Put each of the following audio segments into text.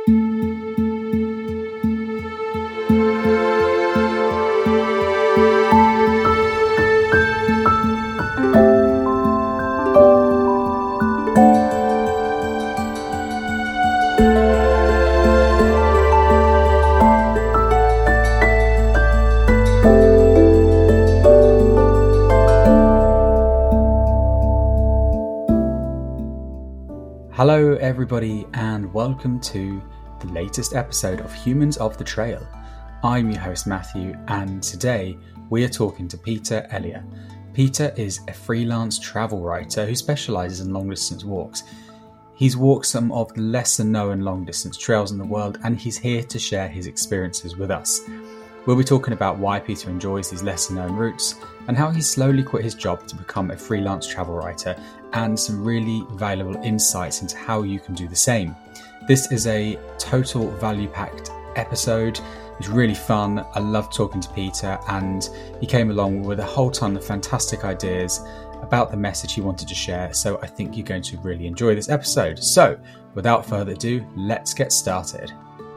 Hello everybody and welcome to the latest episode of Humans of the Trail. I'm your host Matthew and today we are talking to Peter Elliott. Peter is a freelance travel writer who specialises in long distance walks. He's walked some of the lesser known long distance trails in the world and he's here to share his experiences with us. We'll be talking about why Peter enjoys these lesser known routes and how he slowly quit his job to become a freelance travel writer, and some really valuable insights into how you can do the same. This is a total value-packed episode. It's really fun. I love talking to Peter, and he came along with a whole ton of fantastic ideas about the message he wanted to share, so I think you're going to really enjoy this episode. So, without further ado, let's get started.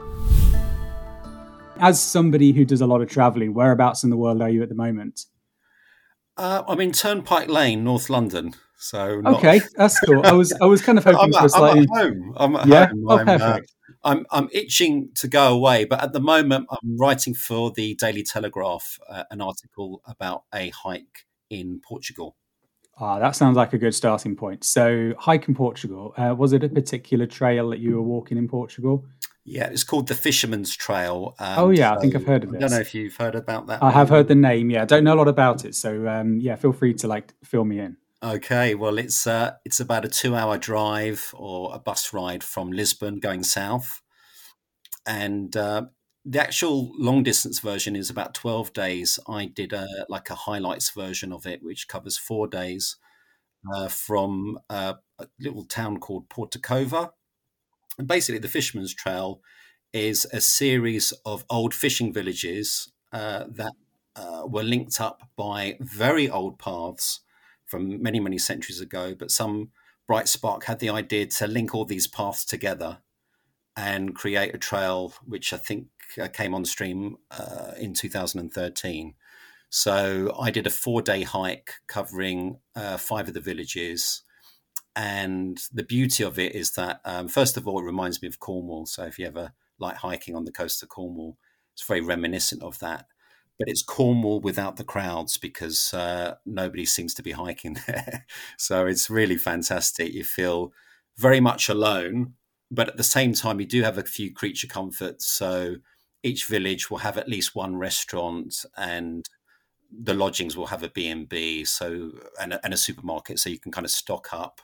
As somebody who does a lot of travelling, whereabouts in the world are you at the moment? I'm in Turnpike Lane, North London. So okay, that's cool. I was kind of hoping for a slightly. I'm at home. Oh, perfect. I'm itching to go away, but at the moment I'm writing for the Daily Telegraph an article about a hike in Portugal. That sounds like a good starting point. So, hike in Portugal. Was it a particular trail that you were walking in Portugal? Yeah, it's called the Fisherman's Trail. I think I've heard of this. I don't know if you've heard about that. I have heard the name. Yeah, I don't know a lot about it. So, feel free to fill me in. Okay, well, it's about a 2-hour drive or a bus ride from Lisbon going south, and the actual long distance version is about 12 days. I did a highlights version of it, which covers 4 days from a little town called Porto Cova. And basically, the Fisherman's Trail is a series of old fishing villages that were linked up by very old paths from many, many centuries ago. But some bright spark had the idea to link all these paths together and create a trail, which I think came on stream in 2013. So I did a 4-day hike covering 5 of the villages. And the beauty of it is that, first of all, it reminds me of Cornwall. So if you ever like hiking on the coast of Cornwall, it's very reminiscent of that. But it's Cornwall without the crowds because nobody seems to be hiking there. So it's really fantastic. You feel very much alone, but at the same time, you do have a few creature comforts. So each village will have at least one restaurant and the lodgings will have a B&B and a supermarket, so you can kind of stock up.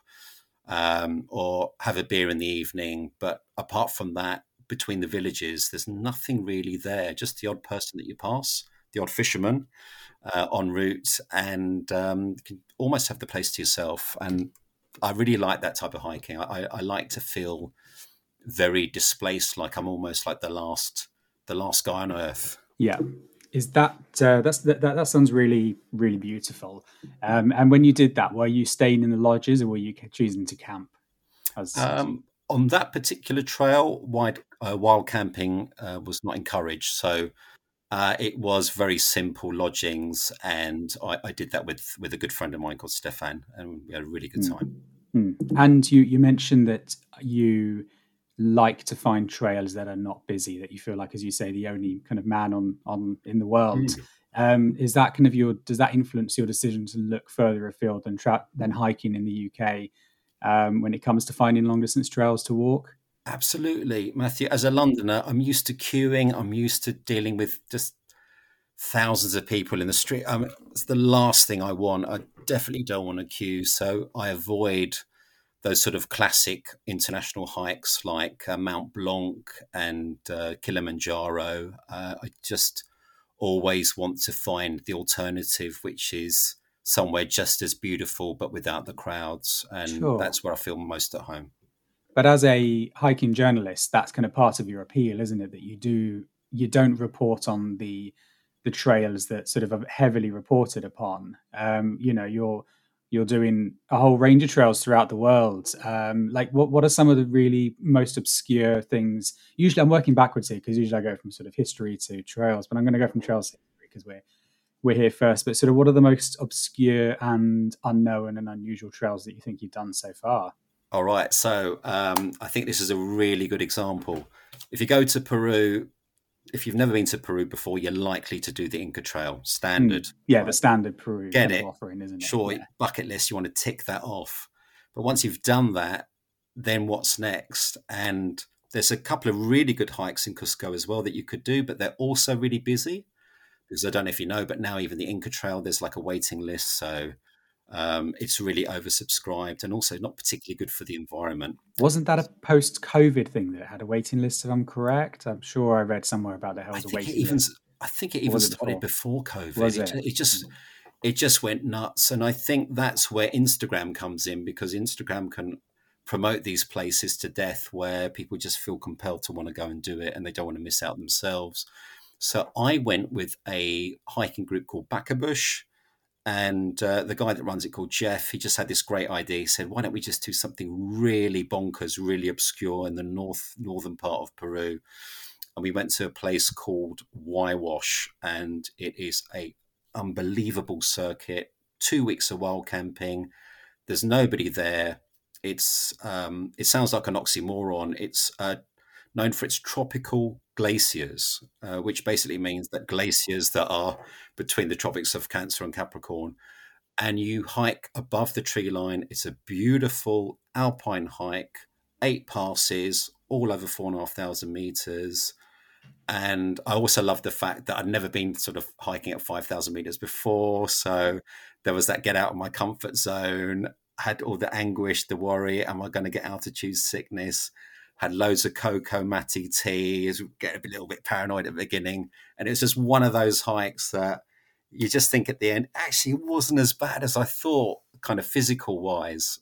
Or have a beer in the evening. But apart from that, between the villages, there's nothing really there, just the odd person that you pass, the odd fisherman en route, and you can almost have the place to yourself. And I really like that type of hiking. I like to feel very displaced, like I'm almost like the last guy on earth. Yeah. Is that sounds really, really beautiful. And when you did that, were you staying in the lodges or were you choosing to camp? On that particular trail, wild camping was not encouraged. So it was very simple lodgings, and I did that with a good friend of mine called Stefan, and we had a really good time. And you mentioned that you like to find trails that are not busy, that you feel like, as you say, the only kind of man on in the world. Is that kind of does that influence your decision to look further afield than hiking in the UK when it comes to finding long distance trails to walk? Absolutely, Matthew. As a Londoner, I'm used to queuing. I'm used to dealing with just thousands of people in the street. It's the last thing I want. I definitely don't want to queue, so I avoid those sort of classic international hikes like Mount Blanc and Kilimanjaro. I just always want to find the alternative, which is somewhere just as beautiful but without the crowds. And That's where I feel most at home. But as a hiking journalist, that's kind of part of your appeal, isn't it? That you don't report on the trails that sort of are heavily reported upon. you're doing a whole range of trails throughout the world. Like, what are some of the really most obscure things? Usually, I'm working backwards here because usually I go from sort of history to trails, but I'm going to go from trails to history because we're here first. But sort of, what are the most obscure and unknown and unusual trails that you think you've done so far? All right. So I think this is a really good example. If you go to Peru, if you've never been to Peru before, you're likely to do the Inca Trail, standard, Yeah, the right? standard Peru Get kind of it. offering, isn't it? Sure, Yeah. bucket list, you want to tick that off. But once you've done that, then what's next? And there's a couple of really good hikes in Cusco as well that you could do, but they're also really busy. Because I don't know if you know, but now even the Inca Trail, there's like a waiting list. So it's really oversubscribed and also not particularly good for the environment. Wasn't that a post-COVID thing that had a waiting list, if I'm correct? I'm sure I read somewhere about there I was a think it waiting even list. I think it Or even was it started before? before COVID. Was it? It just went nuts, and I think that's where Instagram comes in, because Instagram can promote these places to death where people just feel compelled to want to go and do it, and they don't want to miss out themselves. So I went with a hiking group called Baccabush, and the guy that runs it, called Jeff, he just had this great idea. He said, "Why don't we just do something really bonkers, really obscure in the northern part of Peru?" And we went to a place called Waiwash, and it is a unbelievable circuit. 2 weeks of wild camping. There's nobody there. It sounds like an oxymoron. It's known for its tropical glaciers, which basically means that glaciers that are between the tropics of Cancer and Capricorn, and you hike above the tree line. It's a beautiful alpine hike, 8 passes, all over 4,500 meters. And I also love the fact that I'd never been sort of hiking at 5,000 meters before. So there was that get out of my comfort zone, had all the anguish, the worry, am I going to get altitude sickness? Had loads of cocoa mati tea, get a little bit paranoid at the beginning. And it was just one of those hikes that you just think at the end, actually, it wasn't as bad as I thought, kind of physical wise.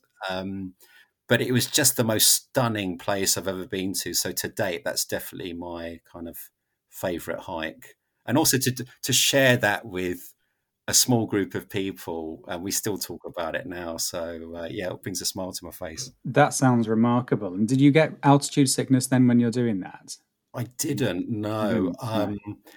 But it was just the most stunning place I've ever been to. So to date, that's definitely my kind of favorite hike. And also to share that with a small group of people, and we still talk about it now. So yeah, it brings a smile to my face. That sounds remarkable. And did you get altitude sickness then when you're doing that? I didn't You know. didn't? No.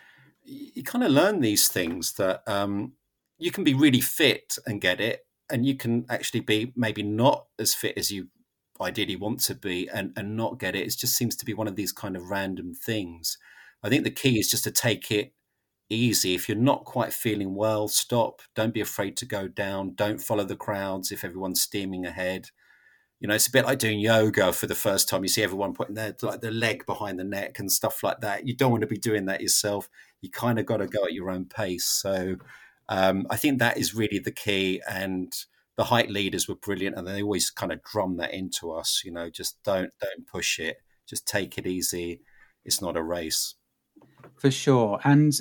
You kind of learn these things that you can be really fit and get it, and you can actually be maybe not as fit as you ideally want to be and not get it. It just seems to be one of these kind of random things. I think the key is just to take it easy. If you're not quite feeling well, stop. Don't be afraid to go down. Don't follow the crowds if everyone's steaming ahead. You know, it's a bit like doing yoga for the first time. You see everyone putting their leg behind the neck and stuff like that. You don't want to be doing that yourself. You kind of got to go at your own pace. So I think that is really the key. And the hike leaders were brilliant, and they always kind of drum that into us. You know, just don't push it. Just take it easy. It's not a race. For sure. And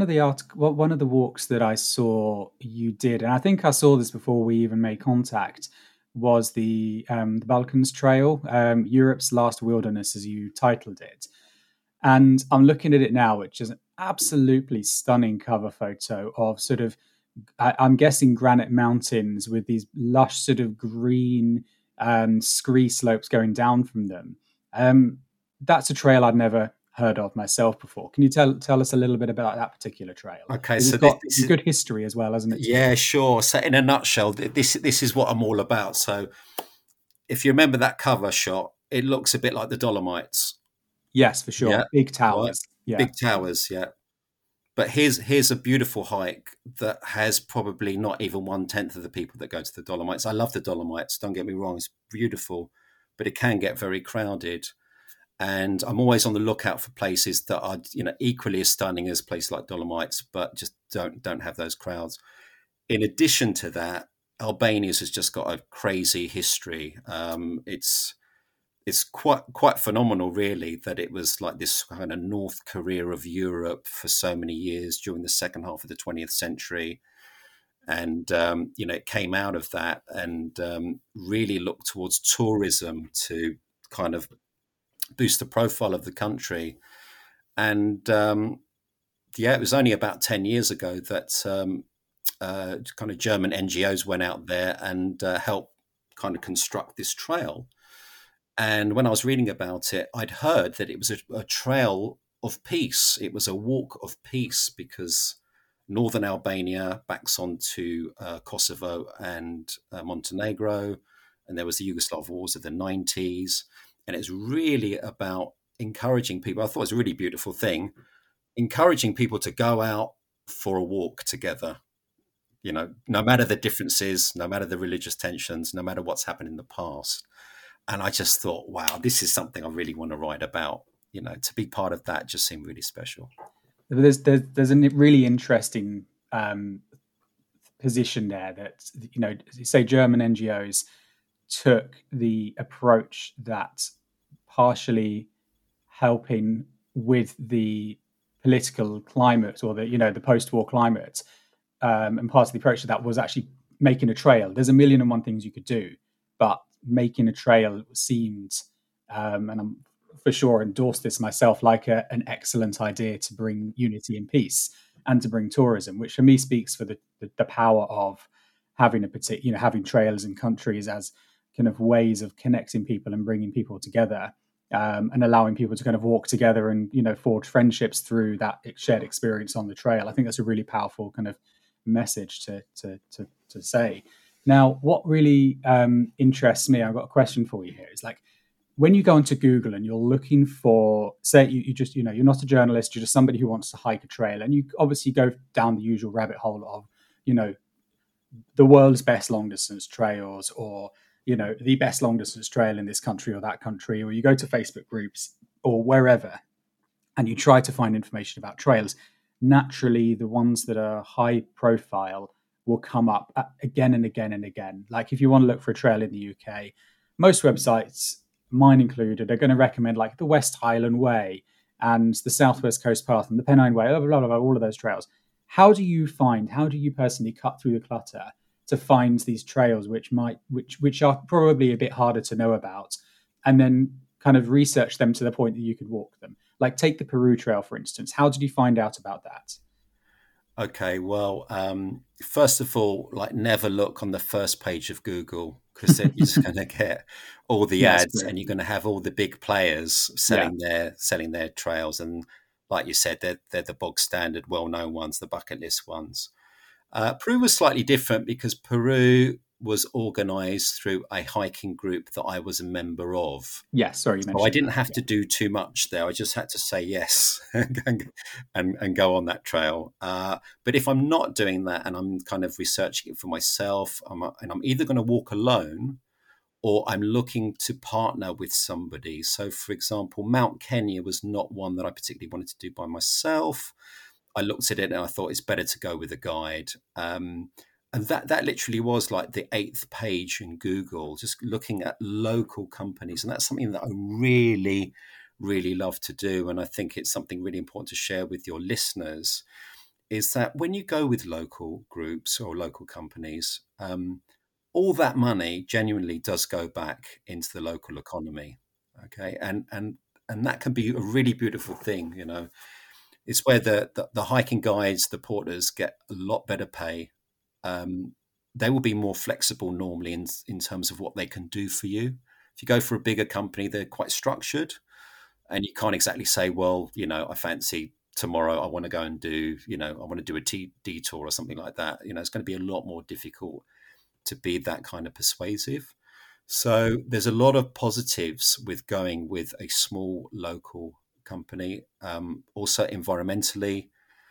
one of the walks that I saw you did, and I think I saw this before we even made contact, was the Balkans Trail, Europe's Last Wilderness, as you titled it. And I'm looking at it now, which is an absolutely stunning cover photo of sort of, I'm guessing, granite mountains with these lush sort of green scree slopes going down from them. Um, that's a trail I'd never heard of myself before. Can you tell us a little bit about that particular trail? Okay, Because so it's got some good history as well, hasn't it? yeah, sure. So in a nutshell, this is what I'm all about. So if you remember that cover shot, it looks a bit like the Dolomites. Yes, for sure. Yeah, Big right. towers. Yeah. Big towers. Yeah. But here's a beautiful hike that has probably not even 1/10 of the people that go to the Dolomites. I love the Dolomites. Don't get me wrong; it's beautiful, but it can get very crowded. And I'm always on the lookout for places that are, equally as stunning as places like Dolomites, but just don't have those crowds. In addition to that, Albania's has just got a crazy history. It's quite phenomenal, really, that it was like this kind of North Korea of Europe for so many years during the second half of the 20th century. And, it came out of that and really looked towards tourism to kind of boost the profile of the country. And yeah, it was only about 10 years ago that kind of German NGOs went out there and helped kind of construct this trail. And when I was reading about it, I'd heard that it was a trail of peace. It was a walk of peace because northern Albania backs onto Kosovo and Montenegro, and there was the Yugoslav wars of the 90s. And it's really about encouraging people. I thought it was a really beautiful thing, encouraging people to go out for a walk together. No matter the differences, no matter the religious tensions, no matter what's happened in the past. And I just thought, wow, this is something I really want to write about. To be part of that just seemed really special. There's a really interesting position there that, say German NGOs took the approach that partially helping with the political climate or the post-war climate, and part of the approach to that was actually making a trail. There's a million and one things you could do, but making a trail seemed, and I'm for sure endorse this myself, like an excellent idea to bring unity and peace and to bring tourism, which for me speaks for the power of having having trails in countries as kind of ways of connecting people and bringing people together, and allowing people to kind of walk together and forge friendships through that shared experience on the trail. I think that's a really powerful kind of message to say. Now, what really interests me, I've got a question for you here, is like, when you go into Google and you're looking for, say, you just, you're not a journalist, you're just somebody who wants to hike a trail, and you obviously go down the usual rabbit hole of, the world's best long distance trails, or, the best long distance trail in this country or that country, or you go to Facebook groups or wherever, and you try to find information about trails. Naturally, the ones that are high profile will come up again and again and again. Like if you want to look for a trail in the UK, most websites, mine included, are going to recommend like the West Highland Way and the Southwest Coast Path and the Pennine Way, blah, blah, blah, blah, all of those trails. How do you personally cut through the clutter to find these trails which are probably a bit harder to know about, and then kind of research them to the point that you could walk them? Like take the Peru Trail, for instance. How did you find out about that? Okay, well, first of all, like never look on the first page of Google, because then you're just going to get all the ads, and you're going to have all the big players selling their trails. And like you said, they're the bog standard, well-known ones, the bucket list ones. Peru was slightly different because Peru was organized through a hiking group that I was a member of. Yes, sorry, you mentioned. So I didn't have to do too much there. I just had to say yes and go on that trail. But if I'm not doing that and I'm kind of researching it for myself, and I'm either going to walk alone or I'm looking to partner with somebody. So, for example, Mount Kenya was not one that I particularly wanted to do by myself. I looked at it and I thought it's better to go with a guide. And that literally was like the 8th page in Google, just looking at local companies. And that's something that I really, really love to do. And I think it's something really important to share with your listeners, is that when you go with local groups or local companies, all that money genuinely does go back into the local economy. Okay. And that can be a really beautiful thing, It's where the hiking guides, the porters get a lot better pay. They will be more flexible normally in terms of what they can do for you. If you go for a bigger company, they're quite structured, and you can't exactly say, well, I fancy tomorrow I want to go and do, I want to do a detour or something like that. It's going to be a lot more difficult to be that kind of persuasive. So there's a lot of positives with going with a small local company. Also environmentally,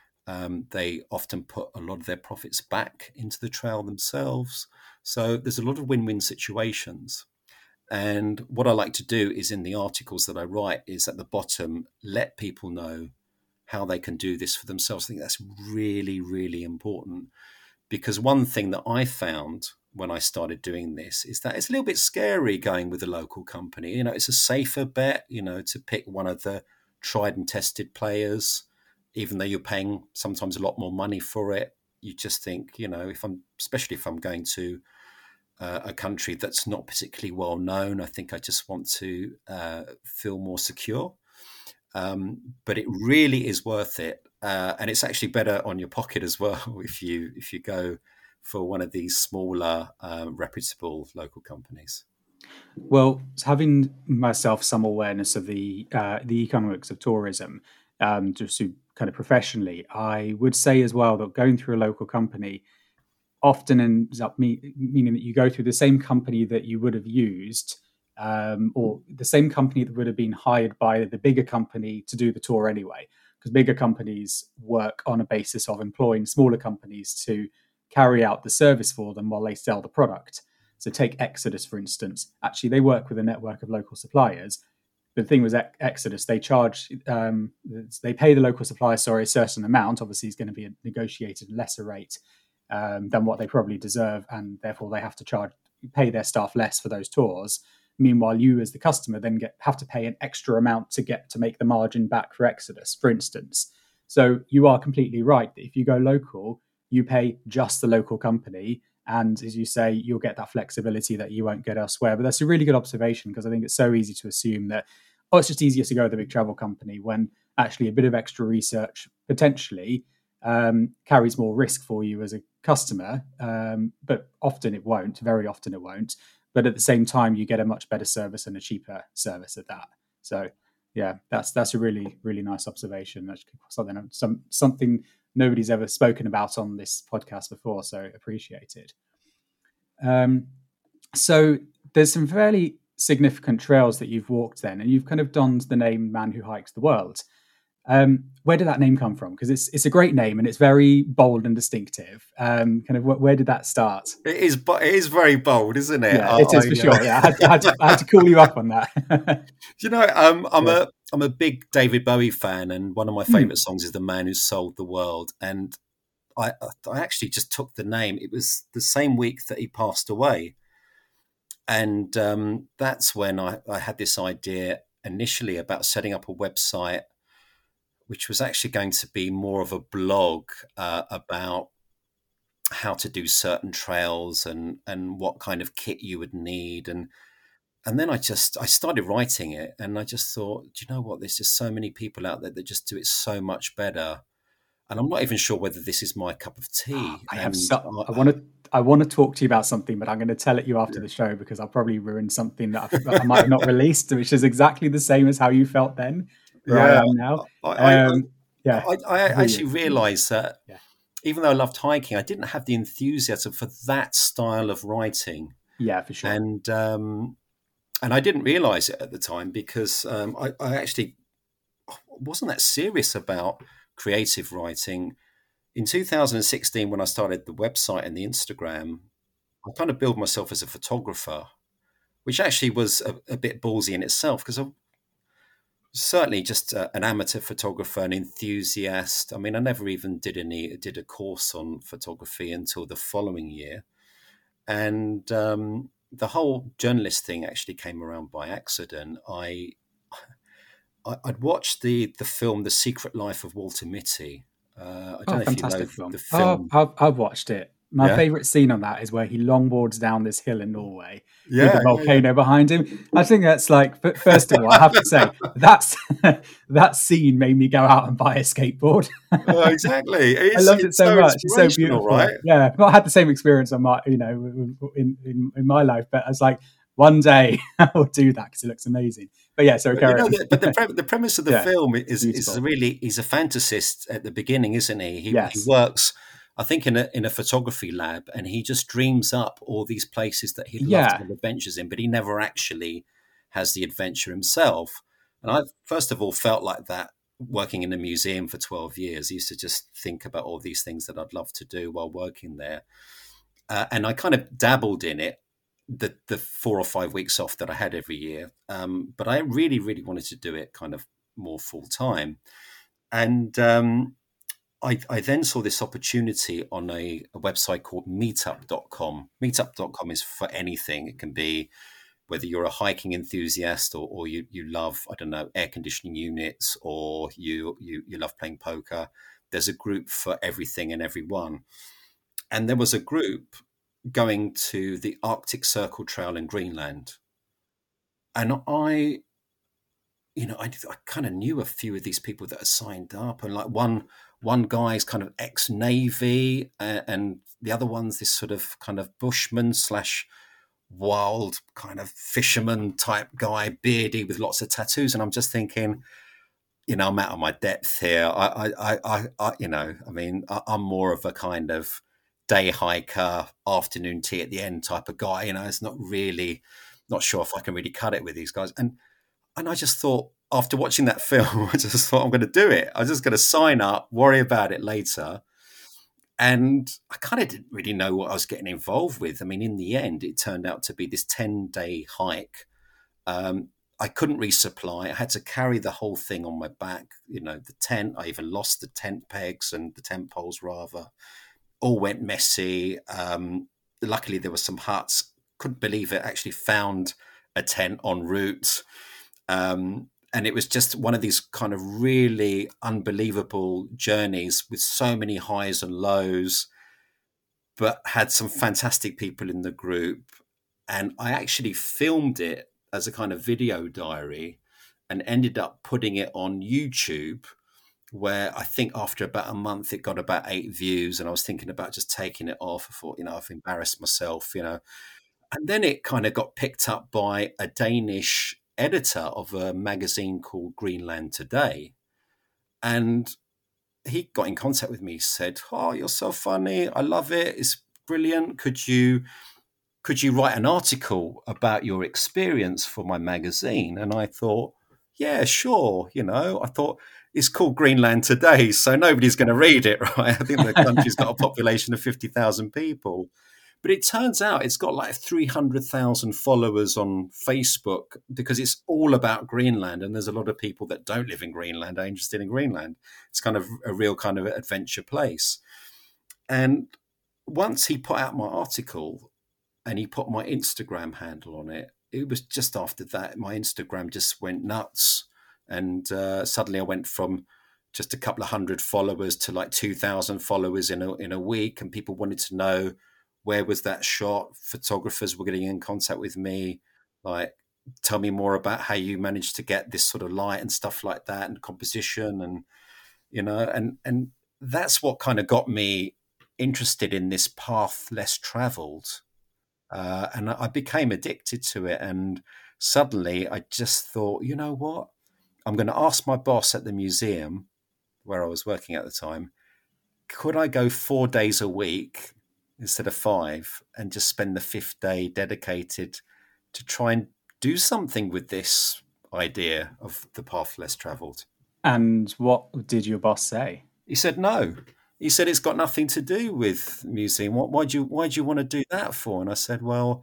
they often put a lot of their profits back into the trail themselves. So there's a lot of win-win situations. And what I like to do is, in the articles that I write, is at the bottom, let people know how they can do this for themselves. I think that's really, really important, because one thing that I found when I started doing this is that it's a little bit scary going with a local company. It's a safer bet, to pick one of the tried and tested players. Even though you're paying sometimes a lot more money for it, you just think, especially if I'm going to a country that's not particularly well known, I think I just want to feel more secure. But it really is worth it. and it's actually better on your pocket as well if you go for one of these smaller, reputable local companies. Well, having myself some awareness of the economics of tourism, just to kind of professionally, I would say as well that going through a local company often ends up meaning that you go through the same company that you would have used, or the same company that would have been hired by the bigger company to do the tour anyway. Because bigger companies work on a basis of employing smaller companies to carry out the service for them while they sell the product. So take Exodus, for instance. Actually, they work with a network of local suppliers. But the thing was, Exodus, they charge, they pay the local supplier, a certain amount. Obviously, it's going to be a negotiated lesser rate than what they probably deserve, and therefore they have to pay their staff less for those tours. Meanwhile, you as the customer then have to pay an extra amount to make the margin back for Exodus, for instance. So you are completely right that if you go local, you pay just the local company, and as you say, you'll get that flexibility that you won't get elsewhere. But that's a really good observation, because I think it's so easy to assume that, oh, it's just easier to go with a big travel company, when actually a bit of extra research potentially carries more risk for you as a customer, but often it won't. Very often it won't. But at the same time, you get a much better service and a cheaper service at that. So, yeah, that's a really, really nice observation. That's something nobody's ever spoken about on this podcast before, so appreciated. So there's some fairly significant trails that you've walked then, and you've kind of donned the name Man Who Hikes the World. Where did that name come from? Because it's a great name and it's very bold and distinctive. Kind of where did that start? It is very bold, isn't it? Yeah, it is for sure. Yeah, I had to call you up on that. I'm a big David Bowie fan, and one of my favorite songs is "The Man Who Sold the World." And I actually just took the name. It was the same week that he passed away, and that's when I had this idea initially about setting up a website, which was actually going to be more of a blog about how to do certain trails and what kind of kit you would need. And then I started writing it, and I just thought, do you know what? There's just so many people out there that just do it so much better. And I'm not even sure whether this is my cup of tea. I want to talk to you about something, but I'm going to tell it you after the show, because I'll probably ruin something that I might have not released, which is exactly the same as how you felt then. I am now. I actually realised that even though I loved hiking, I didn't have the enthusiasm for that style of writing. Yeah, for sure. And I didn't realise it at the time, because I actually wasn't that serious about creative writing. In 2016, when I started the website and the Instagram, I kind of billed myself as a photographer, which actually was a bit ballsy in itself, because I certainly just an amateur photographer, an enthusiast. I mean, I never even did a course on photography until the following year. And the whole journalist thing actually came around by accident. I'd watched the film The Secret Life of Walter Mitty. I don't know if you know the film. I've watched it. My favourite scene on that is where he longboards down this hill in Norway with the volcano behind him. I think that's like, first of all, I have to say, that scene made me go out and buy a skateboard. Exactly. I loved it so much. It's so beautiful. Right? Yeah, I've not had the same experience on my, in my life, but I was like, one day I'll do that because it looks amazing. But yeah, so carry on. But the premise of the film is really, he's a fantasist at the beginning, isn't he? He works, I think, in a photography lab, and he just dreams up all these places that he'd love to have adventures in, but he never actually has the adventure himself. And I, first of all, felt like that working in a museum for 12 years. I used to just think about all these things that I'd love to do while working there. And I kind of dabbled in it, the 4 or 5 weeks off that I had every year. But I really, really wanted to do it kind of more full time. And I then saw this opportunity on a website called meetup.com. Meetup.com is for anything. It can be whether you're a hiking enthusiast or you love, I don't know, air conditioning units, or you love playing poker. There's a group for everything and everyone. And there was a group going to the Arctic Circle Trail in Greenland. And I I kind of knew a few of these people that are signed up, and like one guy's kind of ex-Navy, and the other one's this sort of kind of bushman slash wild kind of fisherman type guy, beardy with lots of tattoos. And I'm just thinking, I'm out of my depth here. I'm more of a kind of day hiker, afternoon tea at the end type of guy. It's not sure if I can really cut it with these guys. And I just thought, after watching that film, I just thought, I'm going to do it. I'm just going to sign up, worry about it later. And I kind of didn't really know what I was getting involved with. I mean, in the end, it turned out to be this 10-day hike. I couldn't resupply. I had to carry the whole thing on my back. The tent, I even lost the tent pegs and the tent poles rather. All went messy. Luckily, there were some huts. Couldn't believe it. Actually found a tent en route. And it was just one of these kind of really unbelievable journeys with so many highs and lows, but had some fantastic people in the group. And I actually filmed it as a kind of video diary and ended up putting it on YouTube, where I think after about a month, it got about 8 views. And I was thinking about just taking it off. I thought, I've embarrassed myself, And then it kind of got picked up by a Danish editor of a magazine called Greenland Today. And he got in contact with me, said, "Oh, you're so funny. I love it. It's brilliant. Could you write an article about your experience for my magazine?" And I thought, yeah, sure. I thought, it's called Greenland Today, so nobody's going to read it, right? I think the country's got a population of 50,000 people. But it turns out it's got like 300,000 followers on Facebook because it's all about Greenland. And there's a lot of people that don't live in Greenland are interested in Greenland. It's kind of a real kind of adventure place. And once he put out my article and he put my Instagram handle on it, it was just after that, my Instagram just went nuts. And suddenly I went from just a couple of hundred followers to like 2,000 followers in a week. And people wanted to know, where was that shot? Photographers were getting in contact with me, like, tell me more about how you managed to get this sort of light and stuff like that, and composition, and and that's what kind of got me interested in this path less traveled, and I became addicted to it. And suddenly, I just thought, you know what? I'm going to ask my boss at the museum where I was working at the time, could I go 4 days a week instead of 5, and just spend the 5th day dedicated to try and do something with this idea of the path less traveled. And what did your boss say? He said no. He said, it's got nothing to do with museum. Why do you want to do that for? And I said,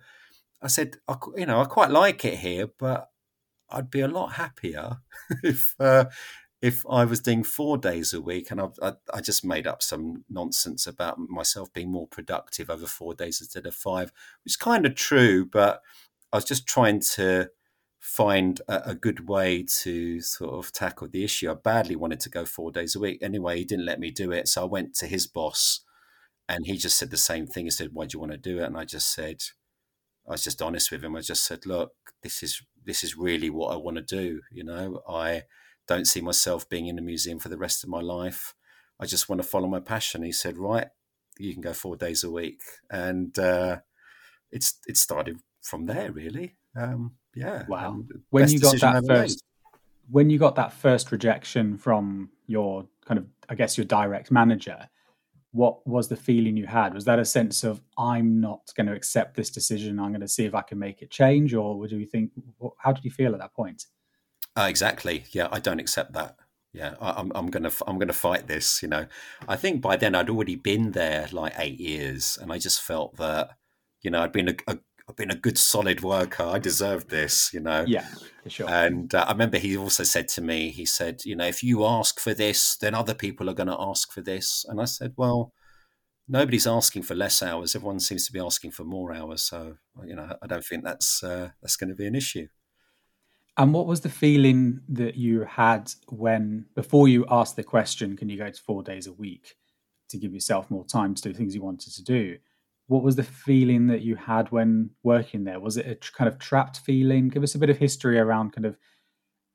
I quite like it here, but I'd be a lot happier if I was doing 4 days a week. And I just made up some nonsense about myself being more productive over 4 days instead of 5, which is kind of true, but I was just trying to find a good way to sort of tackle the issue. I badly wanted to go 4 days a week. Anyway, he didn't let me do it. So I went to his boss and he just said the same thing. He said, why do you want to do it? And I was just honest with him. I just said, look, this is really what I want to do. I don't see myself being in a museum for the rest of my life. I just want to follow my passion. He said, right, you can go 4 days a week. And it started from there, really. Yeah. Wow. When you got that first rejection from your kind of, I guess, your direct manager, what was the feeling you had? Was that a sense of, I'm not going to accept this decision, I'm going to see if I can make it change? Or do you think, how did you feel at that point? Exactly. Yeah, I don't accept that. Yeah, I'm gonna fight this. I think by then I'd already been there like 8 years, and I just felt that I'd been a good solid worker. I deserved this. Yeah, for sure. And I remember he also said to me, he said, if you ask for this, then other people are going to ask for this. And I said, well, nobody's asking for less hours. Everyone seems to be asking for more hours. So I don't think that's going to be an issue. And what was the feeling that you had before you asked the question, can you go to 4 days a week, to give yourself more time to do things you wanted to do? What was the feeling that you had when working there? Was it a kind of trapped feeling? Give us a bit of history around kind of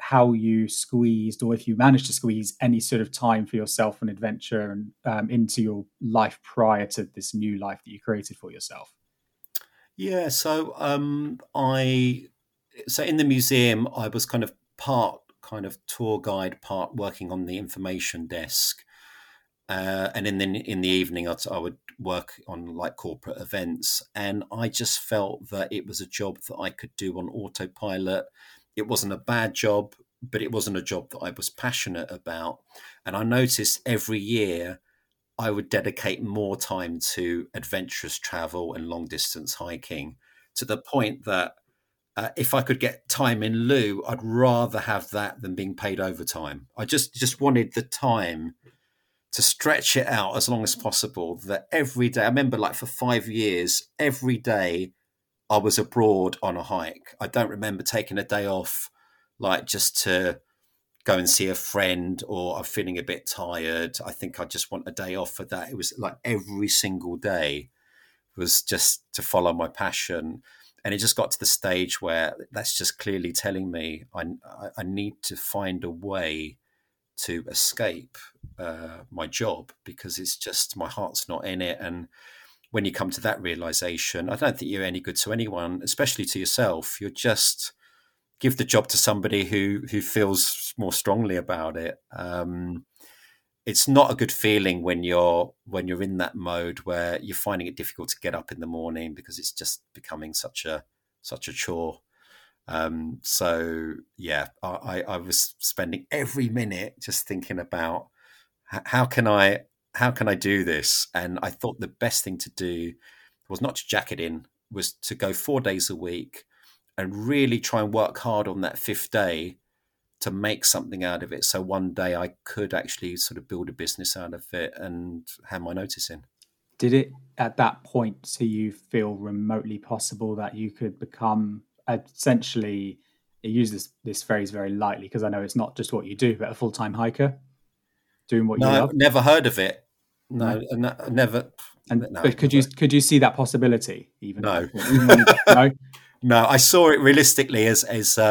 how you squeezed, or if you managed to squeeze any sort of time for yourself and adventure and into your life prior to this new life that you created for yourself. Yeah, so so in the museum, I was kind of part kind of tour guide, part working on the information desk, and in the evening, I would work on like corporate events, and I just felt that it was a job that I could do on autopilot. It wasn't a bad job, but it wasn't a job that I was passionate about, and I noticed every year I would dedicate more time to adventurous travel and long distance hiking, to the point that if I could get time in lieu, I'd rather have that than being paid overtime. I just wanted the time to stretch it out as long as possible. That every day, I remember like for 5 years, every day I was abroad on a hike. I don't remember taking a day off, like just to go and see a friend, or I'm feeling a bit tired. I think I just want a day off for that. It was like every single day was just to follow my passion. And it just got to the stage where that's just clearly telling me I need to find a way to escape my job, because it's just my heart's not in it. And when you come to that realization, I don't think you're any good to anyone, especially to yourself. You're just give the job to somebody who feels more strongly about it. It's not a good feeling when you're in that mode where you're finding it difficult to get up in the morning because it's just becoming such a chore. So yeah, I was spending every minute just thinking about how can I do this? And I thought the best thing to do was not to jack it in, was to go 4 days a week and really try and work hard on that 5th day to make something out of it. So one day I could actually sort of build a business out of it and hand my notice in. Did it at that point to you feel remotely possible that you could become essentially, I use this phrase very lightly because I know it's not just what you do, but a full-time hiker doing what you love? No, never heard of it. No, never. But could you see that possibility? Even no, no. No, I saw it realistically as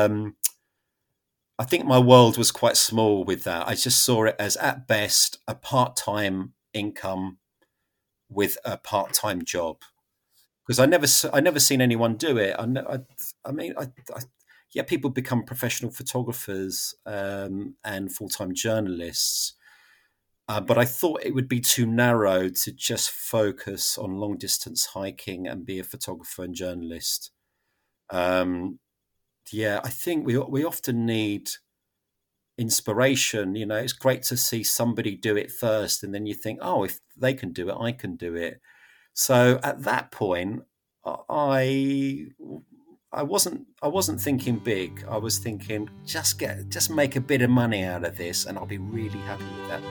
I think my world was quite small with that. I just saw it as at best a part-time income with a part-time job, because I never seen anyone do it. Yeah, people become professional photographers and full-time journalists, but I thought it would be too narrow to just focus on long-distance hiking and be a photographer and journalist. Yeah, I think we often need inspiration. It's great to see somebody do it first, and then you think, oh, if they can do it, I can do it. So at that point, I wasn't thinking big. I was thinking just make a bit of money out of this, and I'll be really happy with that.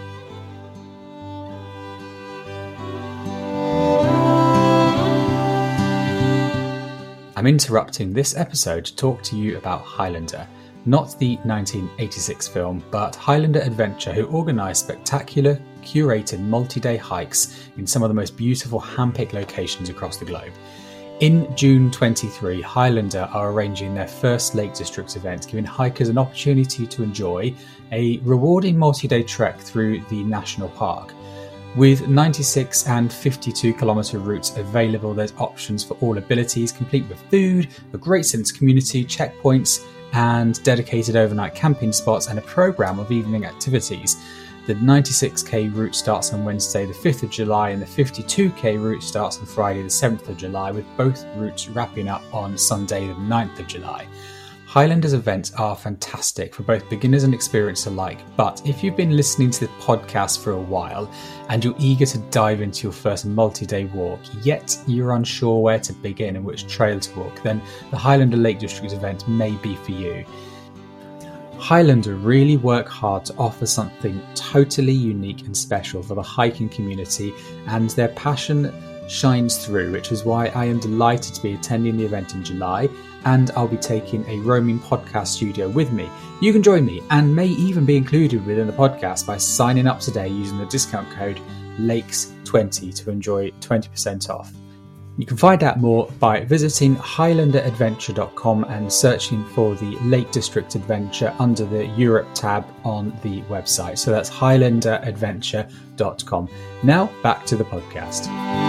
I'm interrupting this episode to talk to you about Highlander, not the 1986 film, but Highlander Adventure, who organise spectacular, curated multi-day hikes in some of the most beautiful hand-picked locations across the globe. In June 23, Highlander are arranging their first Lake District event, giving hikers an opportunity to enjoy a rewarding multi-day trek through the national park. With 96 and 52 kilometre routes available, there's options for all abilities, complete with food, a great sense of community, checkpoints, and dedicated overnight camping spots, and a programme of evening activities. The 96k route starts on Wednesday the 5th of July, and the 52k route starts on Friday the 7th of July, with both routes wrapping up on Sunday the 9th of July. Highlander's events are fantastic for both beginners and experienced alike, but if you've been listening to the podcast for a while and you're eager to dive into your first multi-day walk, yet you're unsure where to begin and which trail to walk, then the Highlander Lake District event may be for you. Highlander really work hard to offer something totally unique and special for the hiking community, and their passion shines through, which is why I am delighted to be attending the event in July, and I'll be taking a roaming podcast studio with me. You can join me and may even be included within the podcast by signing up today using the discount code LAKES20 to enjoy 20% off. You can find out more by visiting highlanderadventure.com and searching for the Lake District Adventure under the Europe tab on the website. So that's highlanderadventure.com. Now back to the podcast.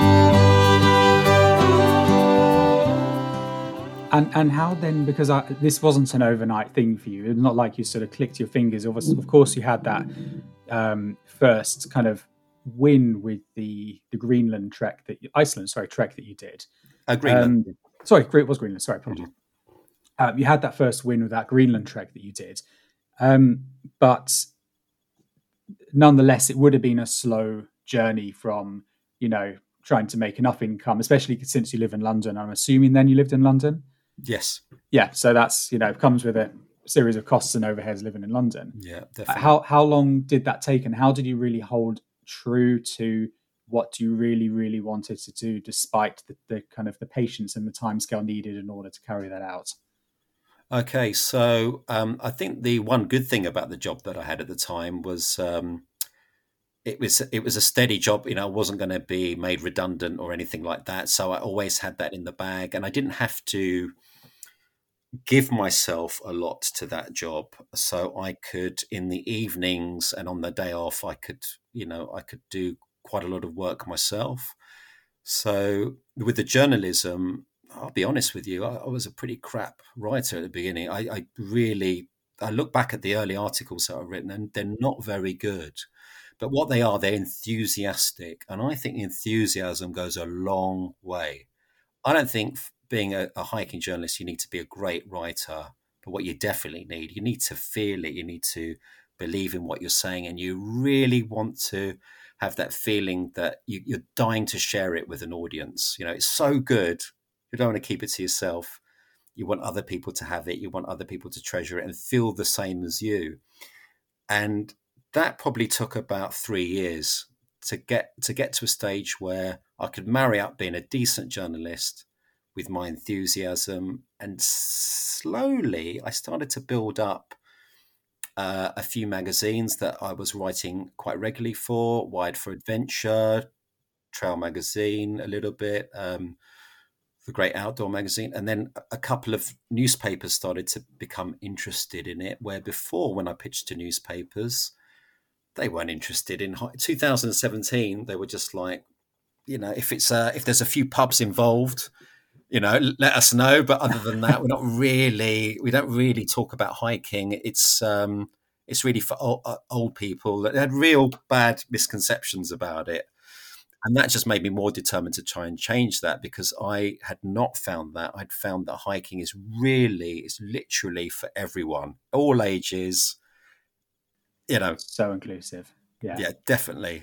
And how then, because this wasn't an overnight thing for you, it's not like you sort of clicked your fingers. Of course, you had that first kind of win with the Greenland trek trek that you did. Greenland. It was Greenland. Sorry, apologies. You had that first win with that Greenland trek that you did, but nonetheless, it would have been a slow journey from trying to make enough income, especially since you live in London. I'm assuming then you lived in London. Yes. Yeah. So that's comes with a series of costs and overheads living in London. Yeah, definitely. How long did that take, and how did you really hold true to what you really, really wanted to do, despite the kind of the patience and the timescale needed in order to carry that out? Okay, so I think the one good thing about the job that I had at the time was it was a steady job. I wasn't going to be made redundant or anything like that, so I always had that in the bag, and I didn't have to give myself a lot to that job. So I could, in the evenings and on the day off, I could do quite a lot of work myself. So with the journalism, I'll be honest with you, I was a pretty crap writer at the beginning. I look back at the early articles that I've written, and they're not very good. But what they are, they're enthusiastic. And I think enthusiasm goes a long way. I don't think being a hiking journalist, you need to be a great writer. But what you definitely need, you need to feel it. You need to believe in what you're saying. And you really want to have that feeling that you're dying to share it with an audience. It's so good. You don't want to keep it to yourself. You want other people to have it. You want other people to treasure it and feel the same as you. And that probably took about 3 years to get to a stage where I could marry up being a decent journalist with my enthusiasm. And slowly I started to build up a few magazines that I was writing quite regularly for: Wired for Adventure, Trail Magazine a little bit, The Great Outdoor Magazine. And then a couple of newspapers started to become interested in it, where before, when I pitched to newspapers, they weren't interested in 2017. They were just like, if there's a few pubs involved, let us know. But other than that, we don't really talk about hiking. It's really for old people that had real bad misconceptions about it. And that just made me more determined to try and change that, because I had not found that. I'd found that hiking is literally for everyone, all ages, So inclusive. Yeah, definitely.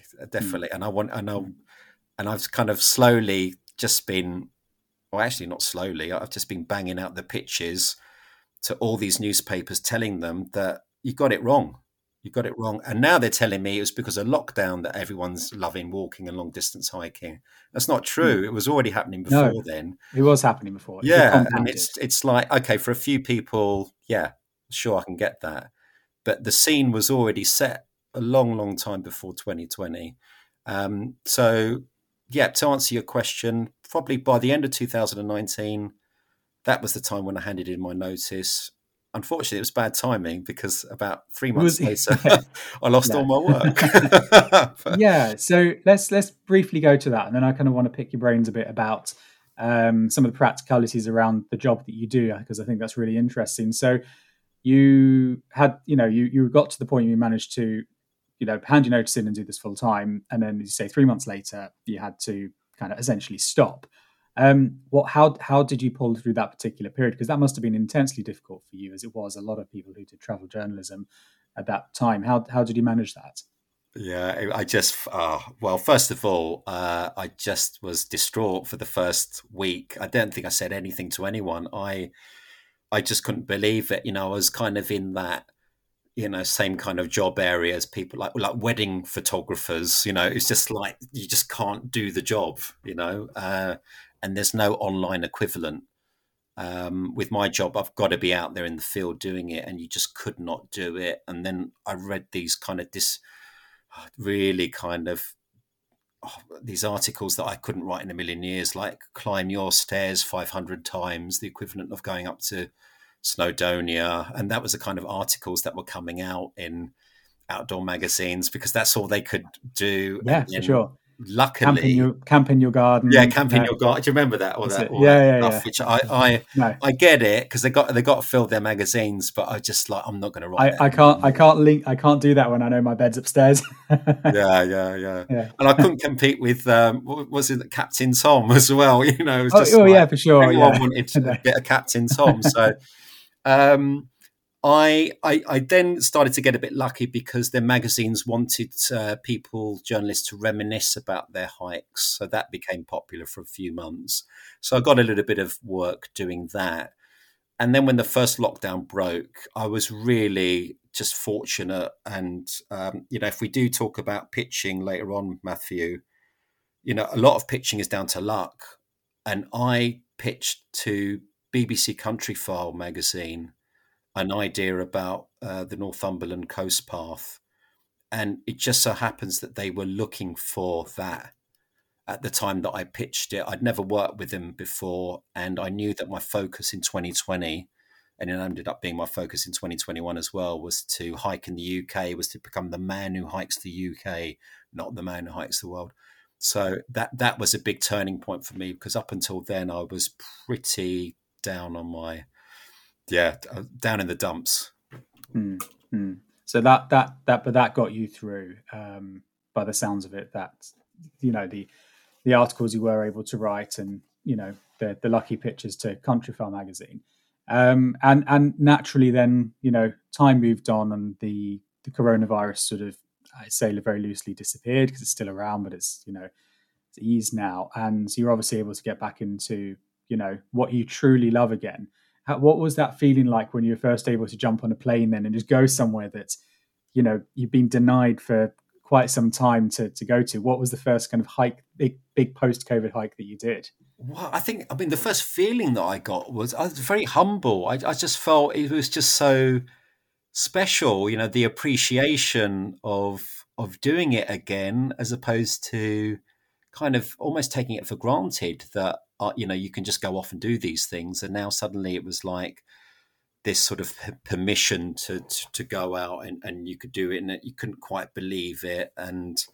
And I've kind of slowly just been, well, actually not slowly, I've just been banging out the pitches to all these newspapers, telling them that you got it wrong. You got it wrong. And now they're telling me it was because of lockdown that everyone's loving walking and long distance hiking. That's not true. It was already happening before then. It was happening before. Yeah. And it's like, okay, for a few people, yeah, sure, I can get that. But the scene was already set a long, long time before 2020. So, yeah, to answer your question, probably by the end of 2019, that was the time when I handed in my notice. Unfortunately, it was bad timing, because about 3 months later, I lost all my work. Yeah, so let's briefly go to that, and then I kind of want to pick your brains a bit about some of the practicalities around the job that you do, because I think that's really interesting. So you had, you got to the point you managed to, hand your notice in and do this full time, and then, as you say, 3 months later, you had to kind of essentially stop. How did you pull through that particular period? Because that must have been intensely difficult for you, as it was a lot of people who did travel journalism at that time. How did you manage that? Yeah, I just, well, first of all, I just was distraught for the first week. I don't think I said anything to anyone. I just couldn't believe it. I was kind of in that, same kind of job area as people like wedding photographers. It's just like, you just can't do the job, and there's no online equivalent. With my job, I've got to be out there in the field doing it, and you just could not do it. And then I read these kind of really kind of these articles that I couldn't write in a million years, like climb your stairs 500 times, the equivalent of going up to Snowdonia. And that was the kind of articles that were coming out in outdoor magazines because that's all they could do. Yeah, And for then sure. luckily, Camp in your garden. camp in your garden. Do you remember that? All That's that, it. all that Yeah, stuff. Which I No, I get it because they got to fill their magazines, but I just like I'm not going to write that. I can't do that when I know my bed's upstairs. Yeah. Yeah. And I couldn't compete with what was it, Captain Tom as well. You know, it was just Yeah, for sure. everyone Yeah. wanted a bit of Captain Tom. So um, I then started to get a bit lucky because their magazines wanted journalists to reminisce about their hikes. So that became popular for a few months. So I got a little bit of work doing that. And then when the first lockdown broke, I was really just fortunate. And, if we do talk about pitching later on, Matthew, a lot of pitching is down to luck. And I pitched to BBC Countryfile magazine an idea about the Northumberland coast path. And it just so happens that they were looking for that at the time that I pitched it. I'd never worked with them before. And I knew that my focus in 2020, and it ended up being my focus in 2021 as well, was to hike in the UK, was to become the man who hikes the UK, not the man who hikes the world. So that was a big turning point for me because up until then I was pretty down on my down in the dumps. So that got you through, by the sounds of it. That the articles you were able to write, and the lucky pictures to Countryfile magazine, and naturally then time moved on, and the coronavirus sort of, I say very loosely, disappeared because it's still around, but it's it's eased now, and you're obviously able to get back into what you truly love again. What was that feeling like when you were first able to jump on a plane then and just go somewhere that you've been denied for quite some time to go to? What was the first kind of hike, big post-COVID hike that you did? Well, the first feeling that I got was I was very humble. I just felt it was just so special, the appreciation of doing it again, as opposed to kind of almost taking it for granted that you can just go off and do these things. And now suddenly it was like this sort of permission to go out and you could do it, and you couldn't quite believe it. And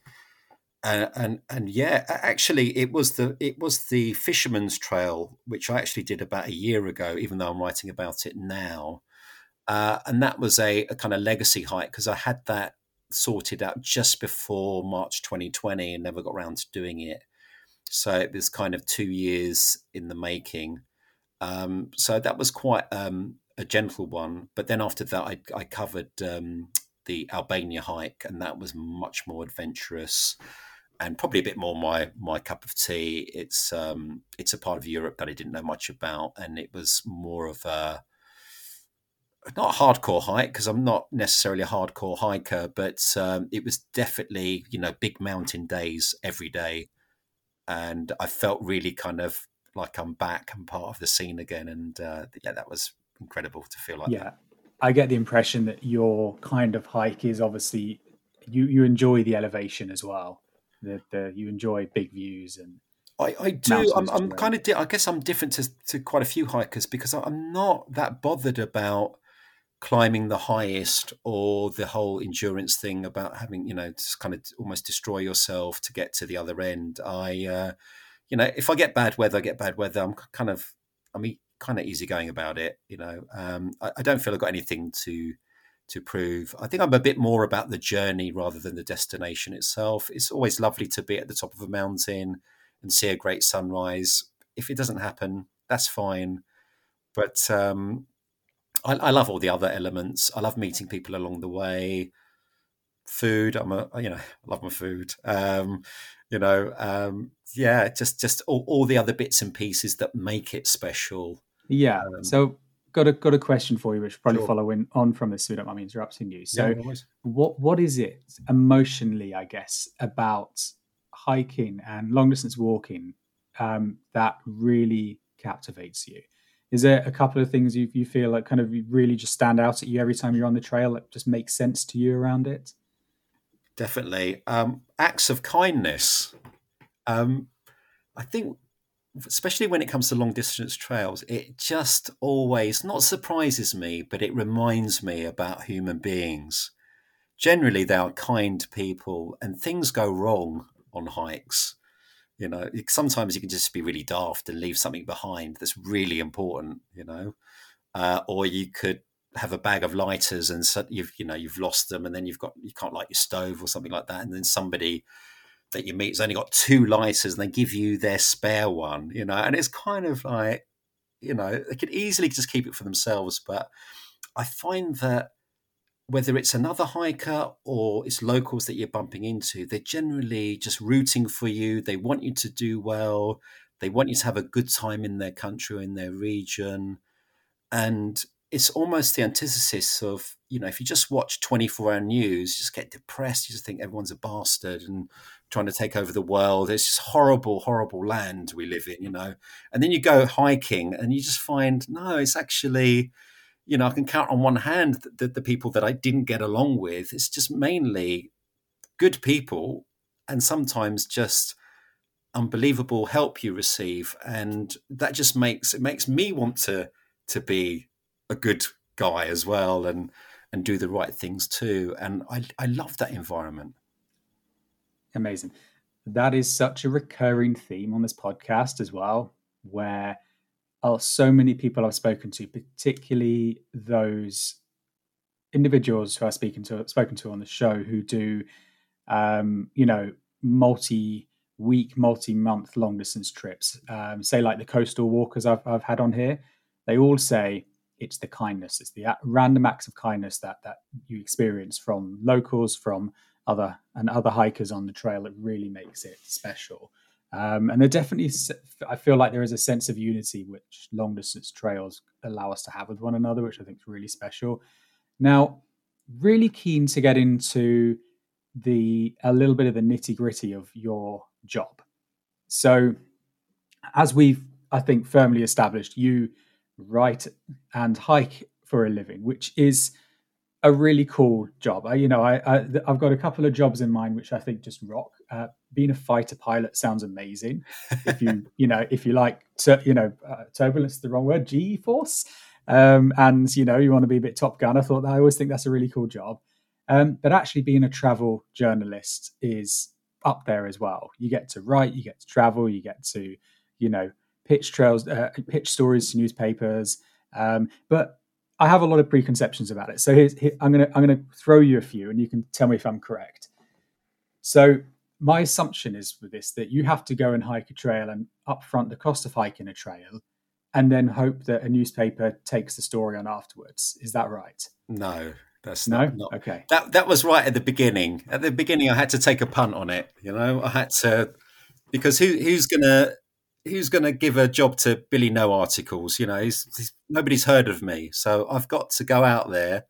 yeah, actually it was the Fisherman's Trail, which I actually did about a year ago, even though I'm writing about it now. And that was a kind of legacy hike because I had that sorted out just before March 2020 and never got around to doing it. So it was kind of 2 years in the making. So that was quite a gentle one. But then after that, I covered the Albania hike, and that was much more adventurous and probably a bit more my cup of tea. It's a part of Europe that I didn't know much about, and it was more of a not a hardcore hike because I'm not necessarily a hardcore hiker, but it was definitely big mountain days every day. And I felt really kind of like I'm back and part of the scene again. And that was incredible to feel like that. I get the impression that your kind of hike is obviously you enjoy the elevation as well. That you enjoy big views and I do. I'm kind of. I guess I'm different to quite a few hikers because I'm not that bothered about climbing the highest or the whole endurance thing about having to kind of almost destroy yourself to get to the other end. If I get bad weather, I get bad weather. I'm kind of easygoing about it. I don't feel I've got anything to prove. I think I'm a bit more about the journey rather than the destination itself. It's always lovely to be at the top of a mountain and see a great sunrise. If it doesn't happen, that's fine. But I love all the other elements. I love meeting people along the way. Food, I love my food. Just all the other bits and pieces that make it special. Yeah. So got a question for you, which probably following on from this, so you don't mind me interrupting you. So what is it emotionally, I guess, about hiking and long distance walking that really captivates you? Is there a couple of things you feel like kind of really just stand out at you every time you're on the trail that just makes sense to you around it? Definitely. Acts of kindness. I think, especially when it comes to long distance trails, it just always not surprises me, but it reminds me about human beings. Generally, they are kind people, and things go wrong on hikes. Sometimes you can just be really daft and leave something behind that's really important. Or you could have a bag of lighters and so you've lost them, and then you can't light your stove or something like that, and then somebody that you meet has only got 2 lighters and they give you their spare one, and it's kind of like, they could easily just keep it for themselves. But I find that whether it's another hiker or it's locals that you're bumping into, they're generally just rooting for you. They want you to do well. They want you to have a good time in their country or in their region. And it's almost the antithesis of, if you just watch 24-hour news, you just get depressed. You just think everyone's a bastard and trying to take over the world. It's just horrible, horrible land we live in, And then you go hiking and you just find, no, it's actually, I can count on one hand the people that I didn't get along with. It's just mainly good people, and sometimes just unbelievable help you receive. And that just makes me want to be a good guy as well, and do the right things too. And I love that environment. Amazing. That is such a recurring theme on this podcast as well, where so many people I've spoken to, particularly those individuals who I've spoken to on the show who do, multi-week, multi-month long distance trips, say like the coastal walkers I've had on here, they all say it's the kindness, it's the random acts of kindness that you experience from locals, from other hikers on the trail that really makes it special. And there definitely, I feel like there is a sense of unity which long distance trails allow us to have with one another, which I think is really special. Now, really keen to get into a little bit of the nitty gritty of your job. So, as we've, I think, firmly established, you write and hike for a living, which is a really cool job. I've got a couple of jobs in mind which I think just rock. Being a fighter pilot sounds amazing. If you like, turbulence is the wrong word, G-force, and you want to be a bit Top Gun. I always think that's a really cool job. But actually, being a travel journalist is up there as well. You get to write, you get to travel, you get to, pitch stories to newspapers. But I have a lot of preconceptions about it. So I'm gonna throw you a few, and you can tell me if I'm correct. So my assumption is with this that you have to go and hike a trail and upfront the cost of hiking a trail, and then hope that a newspaper takes the story on afterwards. Is that right? No, that's not. Okay. That was right at the beginning. At the beginning, I had to take a punt on it. I had to, because who's gonna give a job to Billy No articles? Nobody's heard of me, so I've got to go out there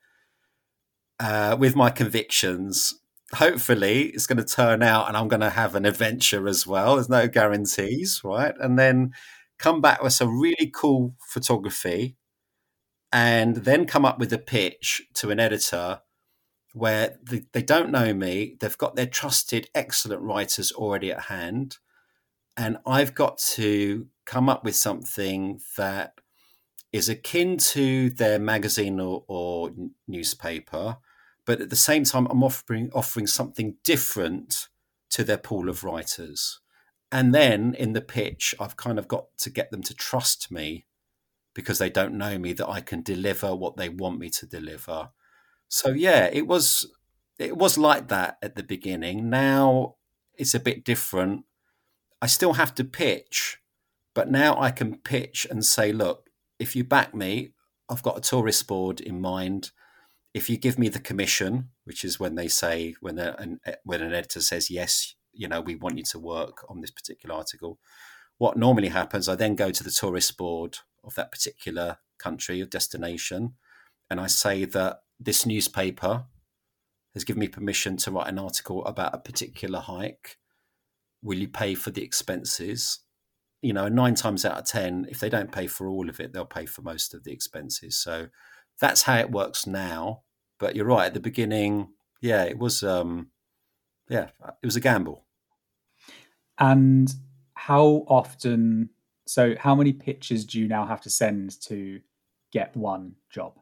with my convictions. Hopefully, it's going to turn out, and I'm going to have an adventure as well. There's no guarantees, right? And then come back with some really cool photography, and then come up with a pitch to an editor where they don't know me. They've got their trusted, excellent writers already at hand. And I've got to come up with something that is akin to their magazine or newspaper, but at the same time, I'm offering something different to their pool of writers. And then in the pitch, I've kind of got to get them to trust me, because they don't know me, that I can deliver what they want me to deliver. So yeah, it was like that at the beginning. Now it's a bit different. I still have to pitch, but now I can pitch and say, look, if you back me, I've got a tourist board in mind. If you give me the commission, which is when they say, when an editor says, yes, we want you to work on this particular article. What normally happens, I then go to the tourist board of that particular country or destination, and I say that this newspaper has given me permission to write an article about a particular hike. Will you pay for the expenses? 9 times out of 10, if they don't pay for all of it, they'll pay for most of the expenses. So that's how it works now. But you're right, at the beginning, it was a gamble. And how often, so how many pitches do you now have to send to get one job?